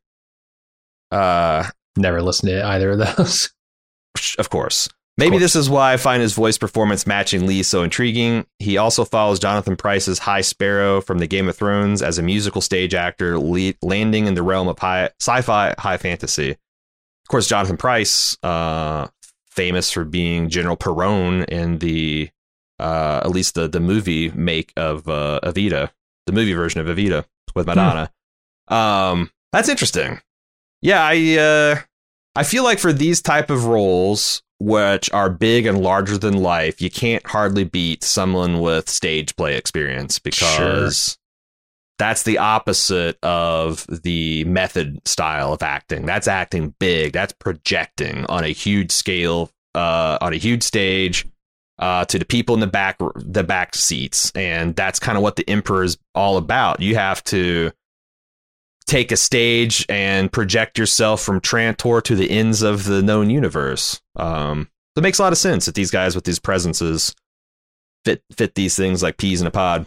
Never listened to either of those. Of course. Maybe this is why I find his voice performance matching Lee so intriguing. He also follows Jonathan Pryce's High Sparrow from the Game of Thrones as a musical stage actor, landing in the realm of sci-fi high fantasy. Of course, Jonathan Pryce, famous for being General Perron in the at least the movie make of Evita, the movie version of Evita with Madonna. That's interesting. Yeah, I feel like for these type of roles, which are big and larger than life, you can't hardly beat someone with stage play experience, because that's the opposite of the method style of acting. That's acting big. That's projecting on a huge scale, on a huge stage, to the people in the back seats. And that's kind of what the Emperor is all about. You have to take a stage and project yourself from Trantor to the ends of the known universe. It makes a lot of sense that these guys with these presences fit these things like peas in a pod.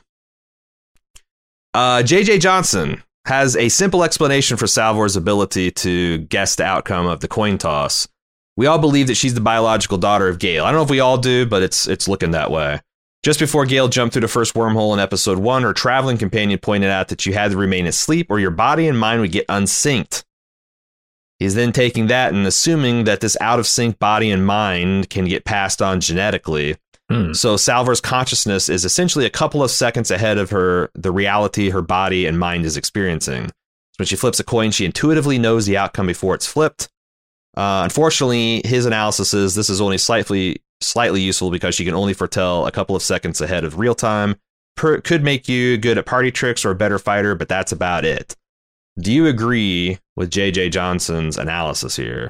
J.J. Johnson has a simple explanation for Salvor's ability to guess the outcome of the coin toss. We all believe that she's the biological daughter of Gale. I don't know if we all do, but it's looking that way. Just before Gale jumped through the first wormhole in episode 1, her traveling companion pointed out that you had to remain asleep or your body and mind would get unsynced. He's then taking that and assuming that this out of sync body and mind can get passed on genetically. So Salvor's consciousness is essentially a couple of seconds ahead of the reality her body and mind is experiencing. So when she flips a coin, she intuitively knows the outcome before it's flipped. Unfortunately, his analysis is this is only slightly useful because she can only foretell a couple of seconds ahead of real time. Could make you good at party tricks or a better fighter, but that's about it. Do you agree with J.J. Johnson's analysis here?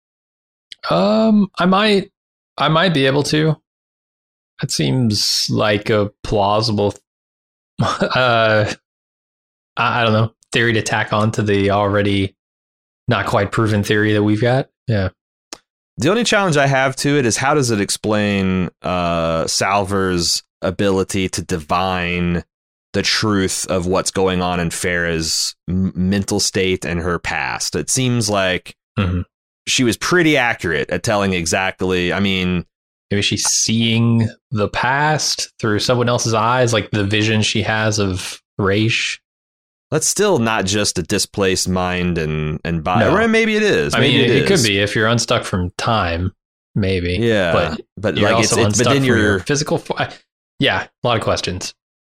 I might be able to. That seems like a plausible, I don't know, theory to tack on to the already not quite proven theory that we've got. Yeah. The only challenge I have to it is how does it explain Salvor's ability to divine the truth of what's going on in Farah's mental state and her past? It seems like she was pretty accurate at telling exactly. I mean, maybe she's seeing the past through someone else's eyes, like the vision she has of Raish. That's still not just a displaced mind and body. No. Maybe it is. I mean, it could be if you're unstuck from time, maybe. Yeah, but you're like also unstuck from your physical. Yeah, a lot of questions.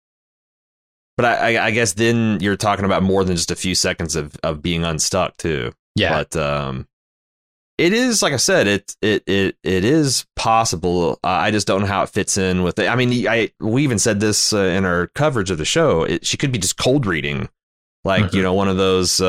But I guess then you're talking about more than just a few seconds of being unstuck too. Yeah, but it is, like I said, it is possible. I just don't know how it fits in with it. I mean, we even said this in our coverage of the show. She could be just cold reading, like one of those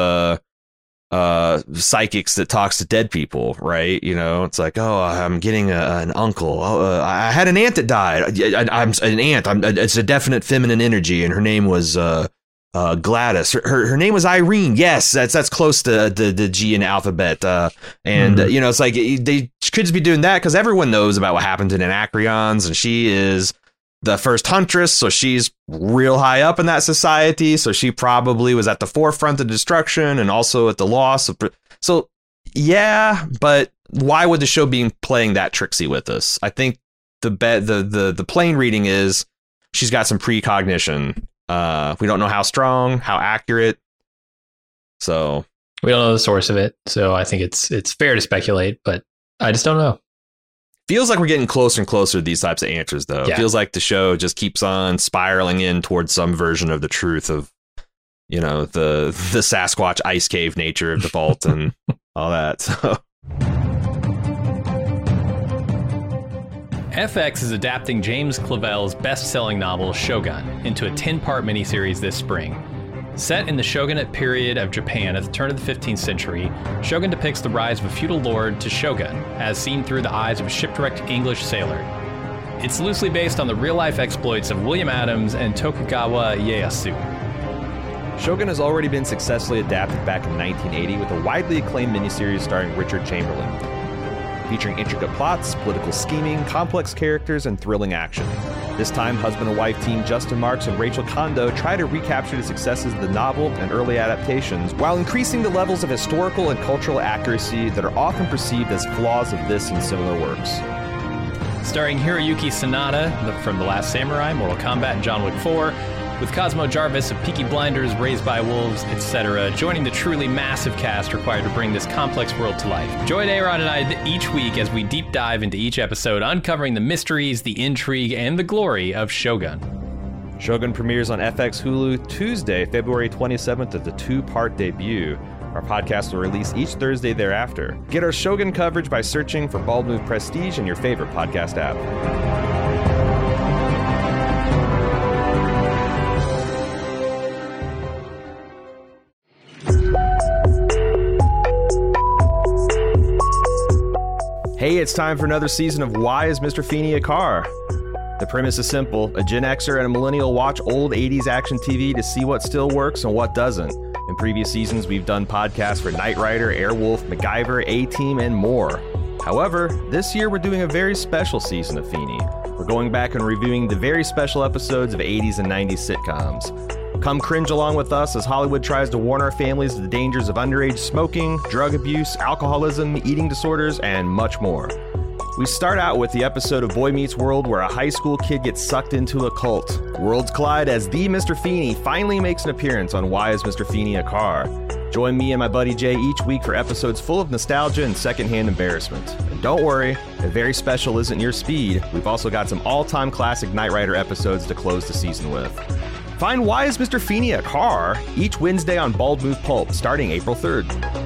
psychics that talks to dead people, right? It's like, oh, I'm getting an uncle. Oh, I had an aunt that died. I'm an aunt. It's a definite feminine energy, and her name was Gladys. Her name was Irene. Yes, that's close to the G in the alphabet. It's like they could just be doing that because everyone knows about what happened in Anacreons, and she is the first huntress, so she's real high up in that society. So she probably was at the forefront of destruction and also at the loss of. So yeah, but why would the show be playing that tricksy with us? I think the plain reading is she's got some precognition. We don't know how strong, how accurate. So we don't know the source of it. So I think it's fair to speculate, but I just don't know. Feels like we're getting closer and closer to these types of answers, though. Yeah. Feels like the show just keeps on spiraling in towards some version of the truth of, the Sasquatch ice cave nature of the vault and all that. So. FX is adapting James Clavell's best-selling novel Shogun into a 10-part miniseries this spring. Set in the shogunate period of Japan at the turn of the 15th century, Shogun depicts the rise of a feudal lord to shogun, as seen through the eyes of a shipwrecked English sailor. It's loosely based on the real-life exploits of William Adams and Tokugawa Ieyasu. Shogun has already been successfully adapted back in 1980 with a widely acclaimed miniseries starring Richard Chamberlain, featuring intricate plots, political scheming, complex characters, and thrilling action. This time, husband and wife team Justin Marks and Rachel Kondo try to recapture the successes of the novel and early adaptations while increasing the levels of historical and cultural accuracy that are often perceived as flaws of this and similar works. Starring Hiroyuki Sanada from The Last Samurai, Mortal Kombat, and John Wick 4, with Cosmo Jarvis of Peaky Blinders, Raised by Wolves, etc., joining the truly massive cast required to bring this complex world to life. Join A-Rod and I each week as we deep dive into each episode, uncovering the mysteries, the intrigue, and the glory of Shogun. Shogun premieres on FX Hulu Tuesday, February 27th at the 2-part debut. Our podcast will release each Thursday thereafter. Get our Shogun coverage by searching for Bald Move Prestige in your favorite podcast app. Hey, it's time for another season of Why is Mr. Feeney a Car? The premise is simple. A Gen Xer and a millennial watch old 80s action TV to see what still works and what doesn't. In previous seasons, we've done podcasts for Knight Rider, Airwolf, MacGyver, A-Team, and more. However, this year we're doing a very special season of Feeney. We're going back and reviewing the very special episodes of 80s and 90s sitcoms. Come cringe along with us as Hollywood tries to warn our families of the dangers of underage smoking, drug abuse, alcoholism, eating disorders, and much more. We start out with the episode of Boy Meets World where a high school kid gets sucked into a cult. Worlds collide as the Mr. Feeney finally makes an appearance on Why is Mr. Feeney a Car? Join me and my buddy Jay each week for episodes full of nostalgia and secondhand embarrassment. And don't worry, if very special isn't your speed, we've also got some all-time classic Knight Rider episodes to close the season with. Find Why is Mr. Feeney a Car? Each Wednesday on Bald Move Pulp, starting April 3rd.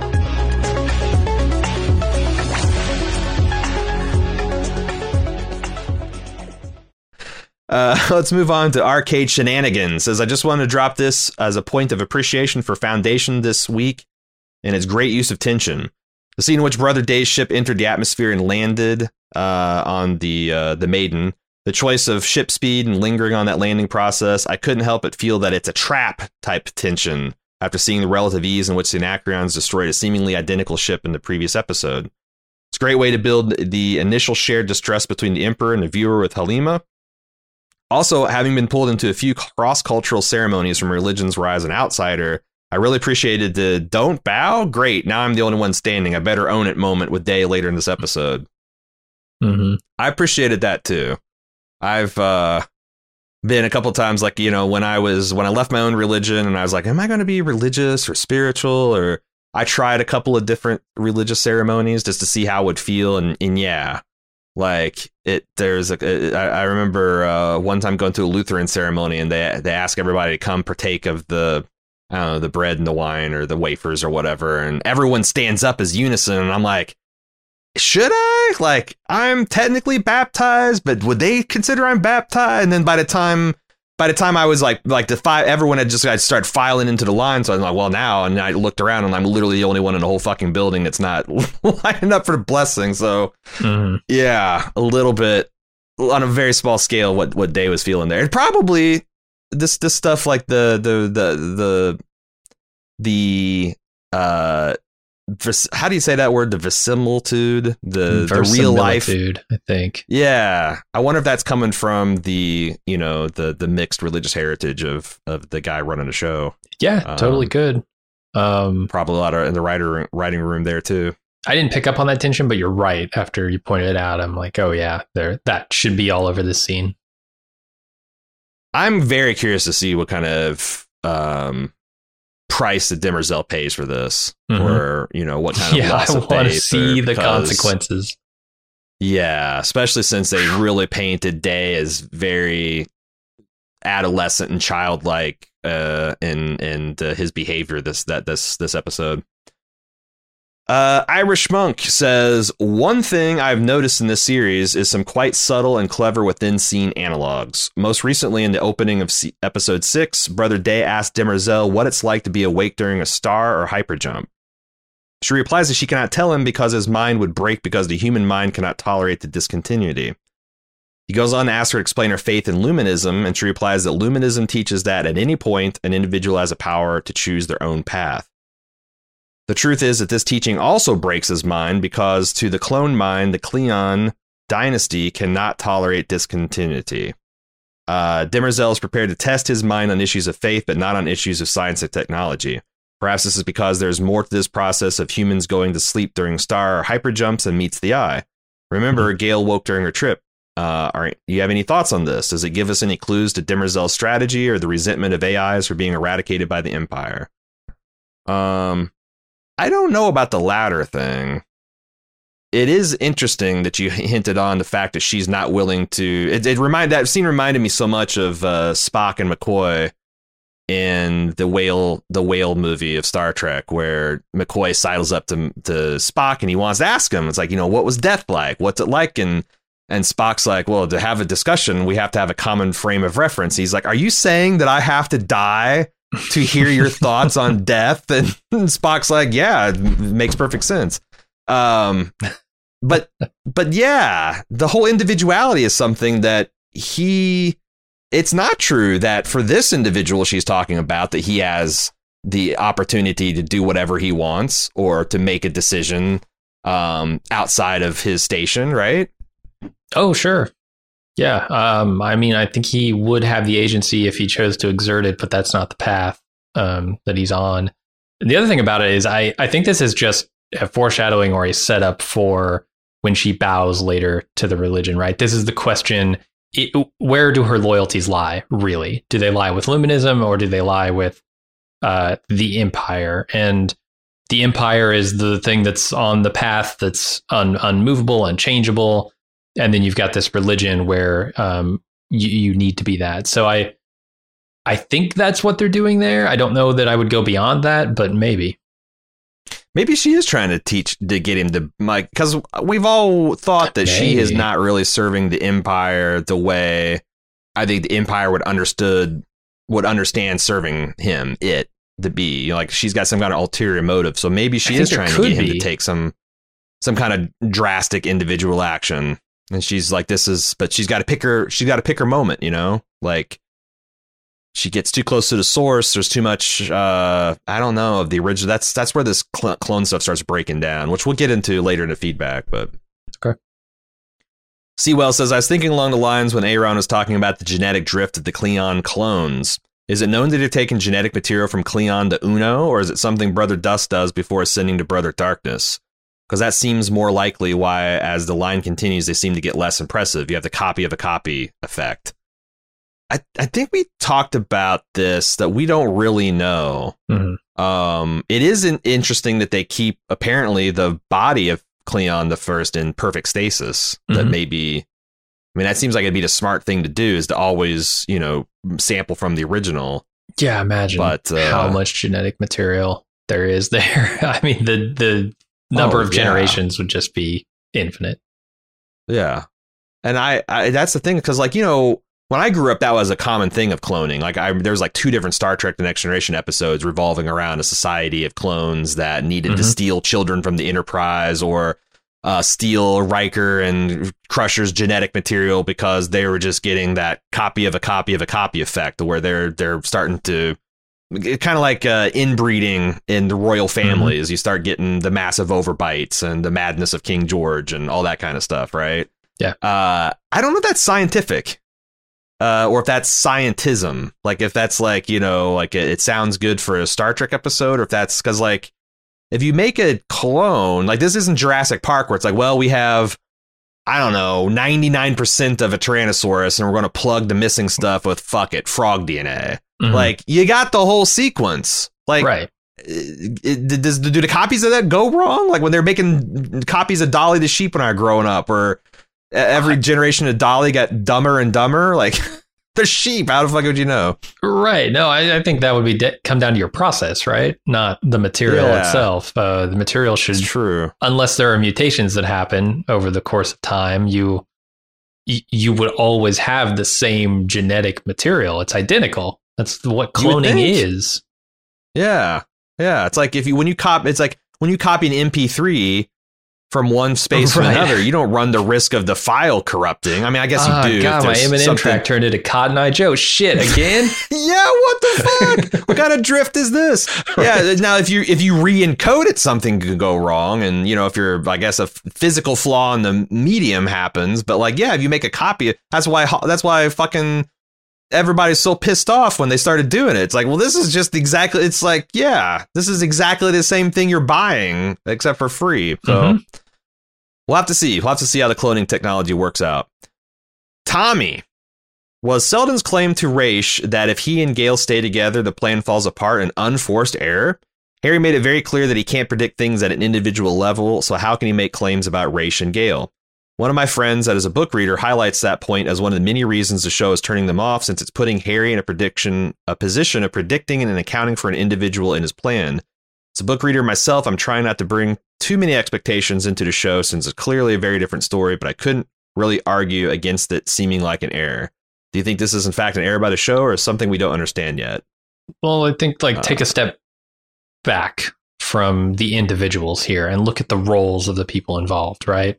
Let's move on to Arcade Shenanigans, as I just want to drop this as a point of appreciation for Foundation this week and its great use of tension. The scene in which Brother Day's ship entered the atmosphere and landed on the Maiden. The choice of ship speed and lingering on that landing process, I couldn't help but feel that it's a trap type tension after seeing the relative ease in which the Anacreons destroyed a seemingly identical ship in the previous episode. It's a great way to build the initial shared distrust between the Emperor and the viewer with Halima. Also, having been pulled into a few cross-cultural ceremonies from religions where I was an outsider, I really appreciated the don't bow? Great, now I'm the only one standing. I better own it moment with Day later in this episode. Mm-hmm. I appreciated that too. I've been a couple of times, like, you know, when I left my own religion and I was like, am I going to be religious or spiritual? Or I tried a couple of different religious ceremonies just to see how it would feel. And yeah, like I remember one time going to a Lutheran ceremony and they ask everybody to come partake of the bread and the wine or the wafers or whatever. And everyone stands up as unison. And I'm like, should I? Like, I'm technically baptized, but would they consider I'm baptized? And then by the time I was like the five, everyone had just started filing into the line. So I'm like, well, now, and I looked around and I'm literally the only one in the whole fucking building that's not lining up for the blessing. So yeah, a little bit on a very small scale, what Day was feeling there. And probably this stuff like the how do you say that word? The verisimilitude, the real life, I think. Yeah, I wonder if that's coming from the mixed religious heritage of the guy running the show. Yeah, totally could. Probably a lot in the writing room there too. I didn't pick up on that tension, but you're right. After you pointed it out, I'm like, oh yeah, that should be all over this scene. I'm very curious to see what kind of price that Demerzel pays for this, or what kind of loss of pay. I want to see the consequences. Yeah, especially since they really painted Day as very adolescent and childlike in his behavior this episode. Irish Monk says, one thing I've noticed in this series is some quite subtle and clever within-scene analogs. Most recently, in the opening of episode 6, Brother Day asked Demerzel what it's like to be awake during a star or hyperjump. She replies that she cannot tell him because his mind would break because the human mind cannot tolerate the discontinuity. He goes on to ask her to explain her faith in Luminism, and she replies that Luminism teaches that at any point, an individual has a power to choose their own path. The truth is that this teaching also breaks his mind because to the clone mind, the Cleon dynasty cannot tolerate discontinuity. Demerzel is prepared to test his mind on issues of faith, but not on issues of science and technology. Perhaps this is because there's more to this process of humans going to sleep during star or hyper jumps than meets the eye. Remember, Gale woke during her trip. Do you have any thoughts on this? Does it give us any clues to Demerzel's strategy or the resentment of AIs for being eradicated by the Empire? I don't know about the latter thing. It is interesting that you hinted on the fact that she's not willing to. That scene reminded me so much of Spock and McCoy in the whale movie of Star Trek, where McCoy sidles up to Spock and he wants to ask him. It's like, what was death like? What's it like? And Spock's like, well, to have a discussion, we have to have a common frame of reference. He's like, are you saying that I have to die to hear your thoughts on death? And Spock's like, yeah, it makes perfect sense. But yeah, the whole individuality is something that it's not true that for this individual she's talking about that he has the opportunity to do whatever he wants or to make a decision outside of his station, right? Oh, sure. Yeah. I think he would have the agency if he chose to exert it, but that's not the path that he's on. And the other thing about it is I think this is just a foreshadowing or a setup for when she bows later to the religion, right? This is the question. Where do her loyalties lie, really? Do they lie with Luminism or do they lie with the Empire? And the Empire is the thing that's on the path that's unmovable, unchangeable. And then you've got this religion where you need to be that. So I think that's what they're doing there. I don't know that I would go beyond that, but maybe. Maybe she is trying to get him to, like, because we've all thought that she is not really serving the Empire the way I think the Empire would understand serving him, to be. Like, she's got some kind of ulterior motive. So maybe she is trying to get him to take some kind of drastic individual action. And she's like, but she's got to pick her moment, like. She gets too close to the source. There's too much, I don't know, of the original. That's where this clone stuff starts breaking down, which we'll get into later in the feedback. But okay. Sewell says, I was thinking along the lines when Aaron was talking about the genetic drift of the Klingon clones. Is it known that they're taking genetic material from Klingon to Uno, or is it something Brother Dusk does before ascending to Brother Darkness? Because that seems more likely why, as the line continues, they seem to get less impressive. You have the copy of a copy effect. I think we talked about this, that we don't really know. Mm-hmm. It is interesting that they keep apparently the body of Cleon the First in perfect stasis. Mm-hmm. That maybe, that seems like it'd be the smart thing to do, is to always, sample from the original. Yeah, imagine how much genetic material there is there. The number of generations would just be infinite. Yeah. And I that's the thing, because when I grew up, that was a common thing of cloning. There's 2 different Star Trek The Next Generation episodes revolving around a society of clones that needed to steal children from the Enterprise, or steal Riker and Crusher's genetic material because they were just getting that copy of a copy of a copy effect, where they're starting to kind of like inbreeding in the royal families. You start getting the massive overbites and the madness of King George and all that kind of stuff, right? Yeah. I don't know if that's scientific. Or if that's scientism, if that's it sounds good for a Star Trek episode, or if that's because if you make a clone, this isn't Jurassic Park where it's we have, I don't know, 99% of a Tyrannosaurus and we're going to plug the missing stuff with frog DNA. Mm-hmm. You got the whole sequence. Right. Do the copies of that go wrong? When they're making copies of Dolly the sheep when I was growing up, or every generation of Dolly got dumber and dumber. They're sheep. How the fuck would you know? Right. No, I think that would be come down to your process, right? Not the material itself. The material should, true, unless there are mutations that happen over the course of time. You would always have the same genetic material. It's identical. That's what cloning is. Yeah. Yeah. It's when you copy an MP3 from one space to another, you don't run the risk of the file corrupting. I guess you do. God, my M&M track turned into Cotton Eye Joe. Shit, again? Yeah, what the fuck? What kind of drift is this? Yeah, now if you re-encode it, something could go wrong. And, if you're, I guess, a physical flaw in the medium happens. But, if you make a copy, that's why fucking everybody's so pissed off when they started doing it. It's like, well, this is just exactly. It's like, yeah, this is exactly the same thing you're buying, except for free. So we'll have to see. We'll have to see how the cloning technology works out. Tommy, was Selden's claim to Ra's that if he and Gale stay together, the plan falls apart an unforced error? Harry made it very clear that he can't predict things at an individual level, so how can he make claims about Ra's and Gale? One of my friends that is a book reader highlights that point as one of the many reasons the show is turning them off, since it's putting Harry in a position of predicting and accounting for an individual in his plan. As a book reader myself, I'm trying not to bring too many expectations into the show since it's clearly a very different story, but I couldn't really argue against it seeming like an error. Do you think this is in fact an error by the show or something we don't understand yet? Well, I think take a step back from the individuals here and look at the roles of the people involved, right?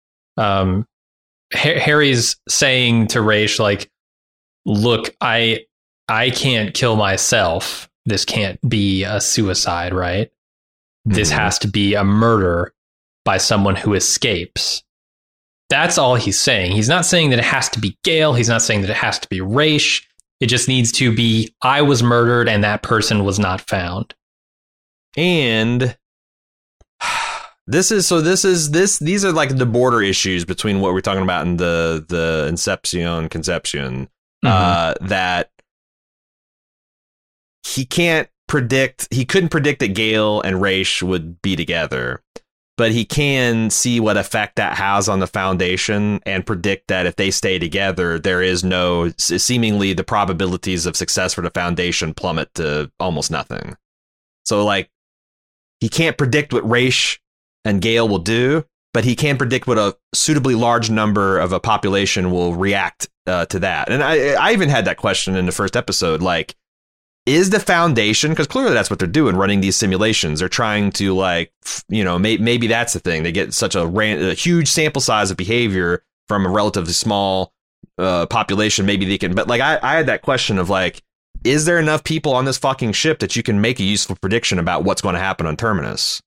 Harry's saying to Ra's, like, look, I can't kill myself. This can't be a suicide, right? This has to be a murder by someone who escapes. That's all he's saying. He's not saying that it has to be Gale. He's not saying that it has to be Ra's. It just needs to be, I was murdered and that person was not found. And these are like the border issues between what we're talking about in the Inception conception, that he couldn't predict that Gale and Ra's would be together, but he can see what effect that has on the Foundation and predict that if they stay together, there is seemingly the probabilities of success for the Foundation plummet to almost nothing. So like, he can't predict what Ra's and Gale will do, but he can predict what a suitably large number of a population will react to that. And I even had that question in the first episode, like, is the Foundation, because clearly that's what they're doing, running these simulations. They're trying to, like, maybe that's the thing. They get such a huge sample size of behavior from a relatively small population. Maybe they can, but like, I had that question of like, is there enough people on this fucking ship that you can make a useful prediction about what's going to happen on Terminus?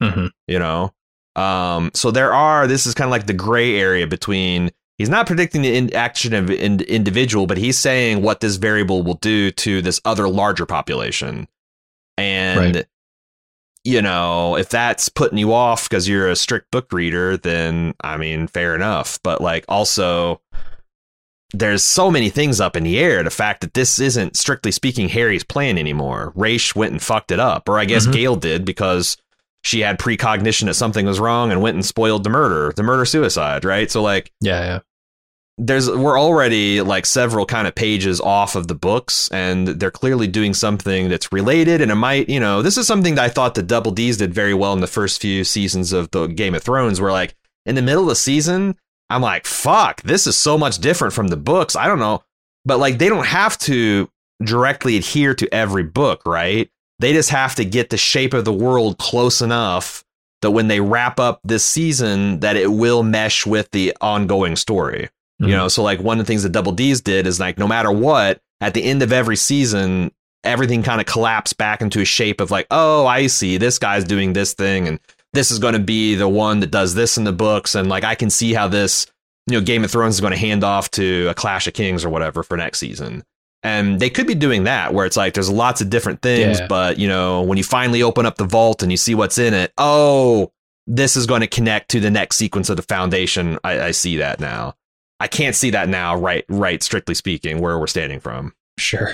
So this is kind of like the gray area between, he's not predicting the action of an individual, but he's saying what this variable will do to this other larger population. And, if that's putting you off because you're a strict book reader, then, I mean, fair enough. But like, also, there's so many things up in the air. The fact that this isn't, strictly speaking, Harry's plan anymore. Ra's went and fucked it up. Or I guess Gale did, because she had precognition that something was wrong and went and spoiled the murder-suicide, right? So like, yeah. We're already like several kind of pages off of the books, and they're clearly doing something that's related. And it might, this is something that I thought the Double D's did very well in the first few seasons of the Game of Thrones, where like in the middle of the season, I'm like, fuck, this is so much different from the books. I don't know. But like, they don't have to directly adhere to every book, right? They just have to get the shape of the world close enough that when they wrap up this season, that it will mesh with the ongoing story. So like one of the things that Double D's did is like, no matter what, at the end of every season, everything kind of collapsed back into a shape of like, oh, I see, this guy's doing this thing, and this is going to be the one that does this in the books. And like, I can see how this, Game of Thrones is going to hand off to a Clash of Kings or whatever for next season. And they could be doing that, where it's like, there's lots of different things, but when you finally open up the vault and you see what's in it, oh, this is going to connect to the next sequence of the Foundation. I see that now. I can't see that now, right, strictly speaking, where we're standing from. Sure.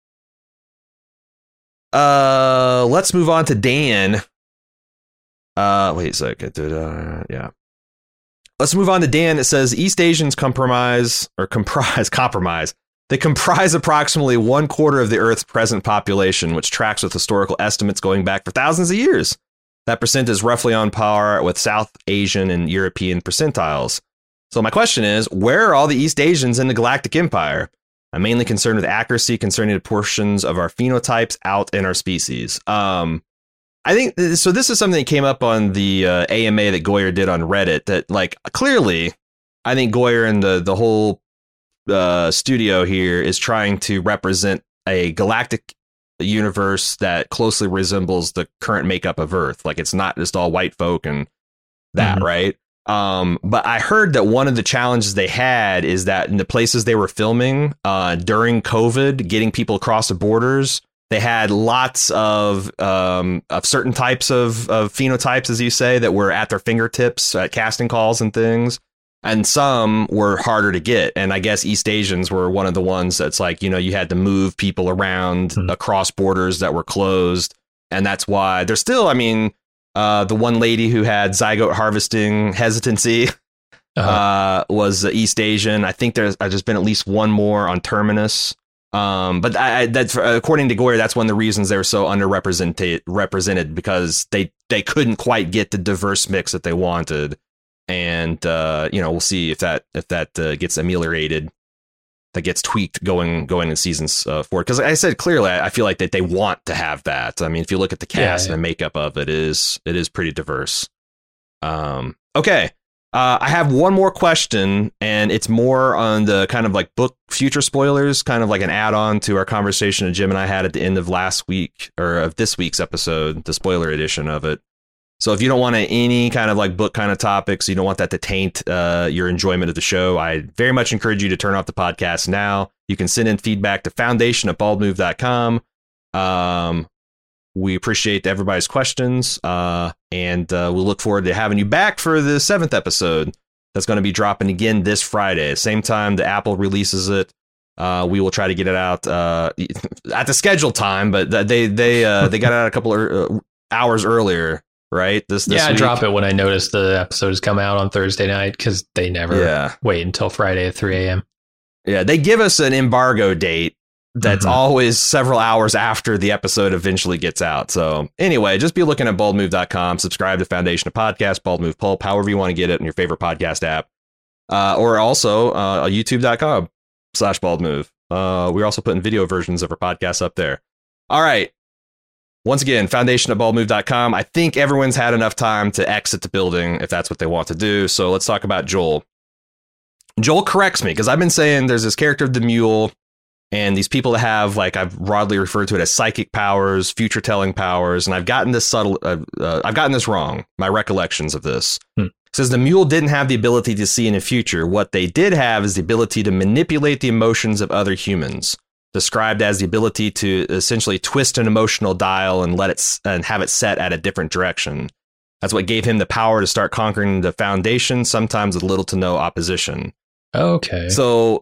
Let's move on to Dan. Wait a second. Yeah. Let's move on to Dan. It says East Asians comprise. They comprise approximately 1/4 of the Earth's present population, which tracks with historical estimates going back for thousands of years. That percent is roughly on par with South Asian and European percentiles. So my question is, where are all the East Asians in the Galactic Empire? I'm mainly concerned with accuracy concerning the portions of our phenotypes out in our species. I think so. This is something that came up on the AMA that Goyer did on Reddit. That like clearly, I think Goyer and the whole studio here is trying to represent a galactic universe that closely resembles the current makeup of Earth. Like, it's not just all white folk and that, right? But I heard that one of the challenges they had is that in the places they were filming during COVID, getting people across the borders, they had lots of certain types of phenotypes, as you say, that were at their fingertips at casting calls and things. And some were harder to get. And I guess East Asians were one of the ones that's like, you know, you had to move people around across borders that were closed. And that's why there's still, I mean, the one lady who had zygote harvesting hesitancy was East Asian. I think there's been at least one more on Terminus. But that's according to Goyer, that's one of the reasons they were so represented because they couldn't quite get the diverse mix that they wanted. And, you know, we'll see if that gets ameliorated, that gets tweaked going in seasons forward. Because I said clearly, I feel like that they want to have that. I mean, if you look at the cast and the makeup of it is pretty diverse. Okay. I have one more question, and it's more on the kind of like book future spoilers, kind of like an add-on to our conversation that Jim and I had at the end of last week or of this week's episode, the spoiler edition of it. So if you don't want any kind of like book kind of topics, you don't want that to taint your enjoyment of the show, I very much encourage you to turn off the podcast now. You can send in feedback to foundation@baldmove.com. We appreciate everybody's questions, and we'll look forward to having you back for the 7th episode. That's going to be dropping again this Friday, same time the Apple releases it. We will try to get it out at the scheduled time, but they got it out a couple of hours earlier. Right. This I week. drop it when I notice the episode has come out on Thursday night because they never wait until Friday at 3 a.m. Yeah, they give us an embargo date that's always several hours after the episode eventually gets out. So anyway, just be looking at baldmove.com, subscribe to Foundation of Podcast, Bald Move Pulp, however you want to get it in your favorite podcast app, or also youtube.com/baldmove. We're also putting video versions of our podcasts up there. All right. Once again, foundation@baldmove.com. I think everyone's had enough time to exit the building if that's what they want to do. So let's talk about Joel. Joel corrects me because I've been saying there's this character, the Mule, and these people that have, like, I've broadly referred to it as psychic powers, future telling powers, and I've gotten this wrong. My recollections of this. It says the Mule didn't have the ability to see in the future. What they did have is the ability to manipulate the emotions of other humans, described as the ability to essentially twist an emotional dial and have it set at a different direction. That's what gave him the power to start conquering the Foundation, sometimes with little to no opposition. Okay. So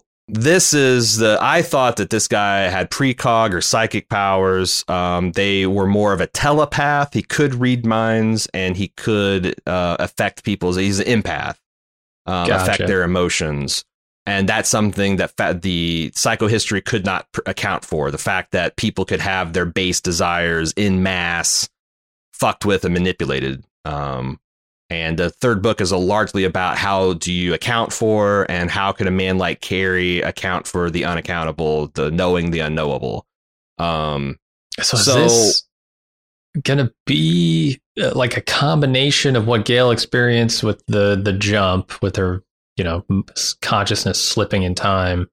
I thought that this guy had precog or psychic powers. They were more of a telepath. He could read minds and he could affect people's. He's an empath, affect their emotions. And that's something that the psychohistory could not account for. The fact that people could have their base desires in mass fucked with and manipulated. And the third book is largely about how do you account for and how can a man like Carrie account for the unaccountable, the knowing the unknowable. So is this going to be like a combination of what Gale experienced with the jump with her, you know, consciousness slipping in time,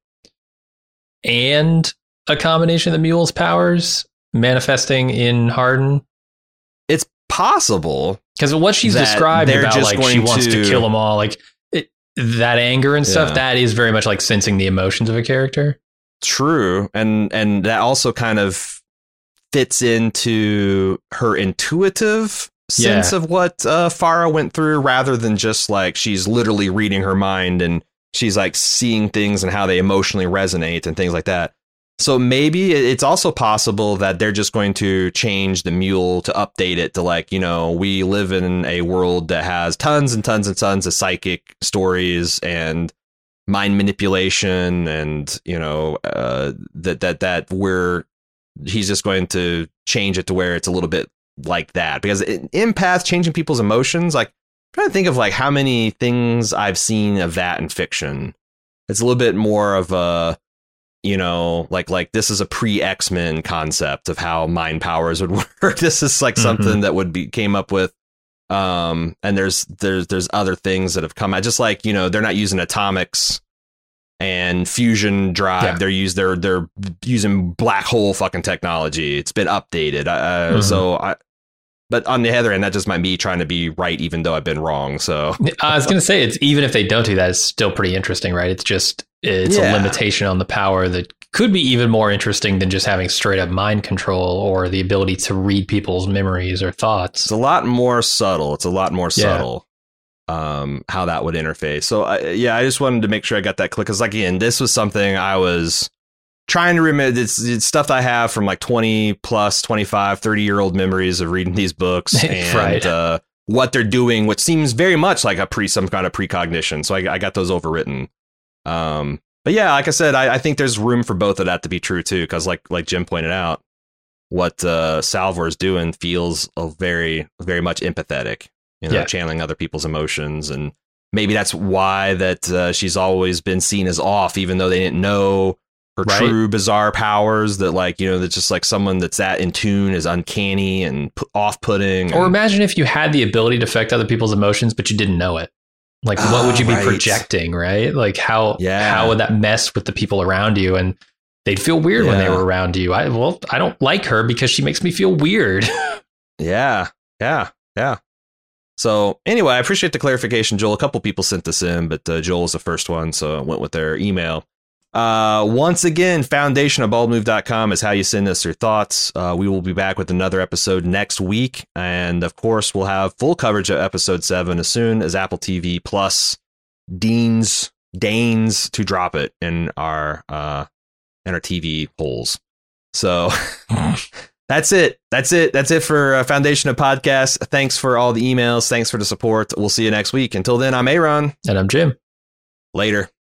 and a combination of the Mule's powers manifesting in Hardin? It's possible, because what she's described about, like, she wants to kill them all, like that anger and stuff, that is very much like sensing the emotions of a character. True, and that also kind of fits into her intuitive sense of what Farah went through, rather than just like she's literally reading her mind and she's like seeing things and how they emotionally resonate and things like that. So maybe it's also possible that they're just going to change the Mule to update it to, like, you know, we live in a world that has tons and tons and tons of psychic stories and mind manipulation, and, you know, he's just going to change it to where it's a little bit like that, because empath changing people's emotions, like, I'm trying to think of like how many things I've seen of that in fiction. It's a little bit more of a, you know, like this is a pre-X-Men concept of how mind powers would work. This is like something that came up with, and there's other things that have come out, just like, you know, they're not using atomics and fusion drive. They're using black hole fucking technology. It's been updated. So But on the other end, that just might be trying to be right, even though I've been wrong. So I was going to say, it's even if they don't do that, it's still pretty interesting, right? It's a limitation on the power that could be even more interesting than just having straight up mind control or the ability to read people's memories or thoughts. It's a lot more subtle. How that would interface. So I just wanted to make sure I got that click. Because again, this was something I was trying to remember. It's stuff I have from like 20 plus 25, 30-year-old memories of reading these books and right. What they're doing, which seems very much like some kind of precognition. So I got those overwritten. But yeah, like I said, I think there's room for both of that to be true too, because like Jim pointed out, what Salvor is doing feels very, very much empathetic, channeling other people's emotions, and maybe that's why that she's always been seen as off, even though they didn't know her true bizarre powers. That that's just like someone that's that in tune is uncanny and off-putting. Or imagine if you had the ability to affect other people's emotions, but you didn't know it. Like, what would you be projecting, right? Like, how would that mess with the people around you? And they'd feel weird when they were around you. I don't like her because she makes me feel weird. Yeah. So anyway, I appreciate the clarification, Joel. A couple people sent this in, but Joel was the first one, so I went with their email. Once again, foundation@baldmove.com is how you send us your thoughts. We will be back with another episode next week. And of course, we'll have full coverage of episode 7 as soon as Apple TV Plus deigns to drop it in our TV polls. So that's it. That's it for Foundation of Podcasts. Thanks for all the emails. Thanks for the support. We'll see you next week. Until then, I'm Aaron. And I'm Jim. Later.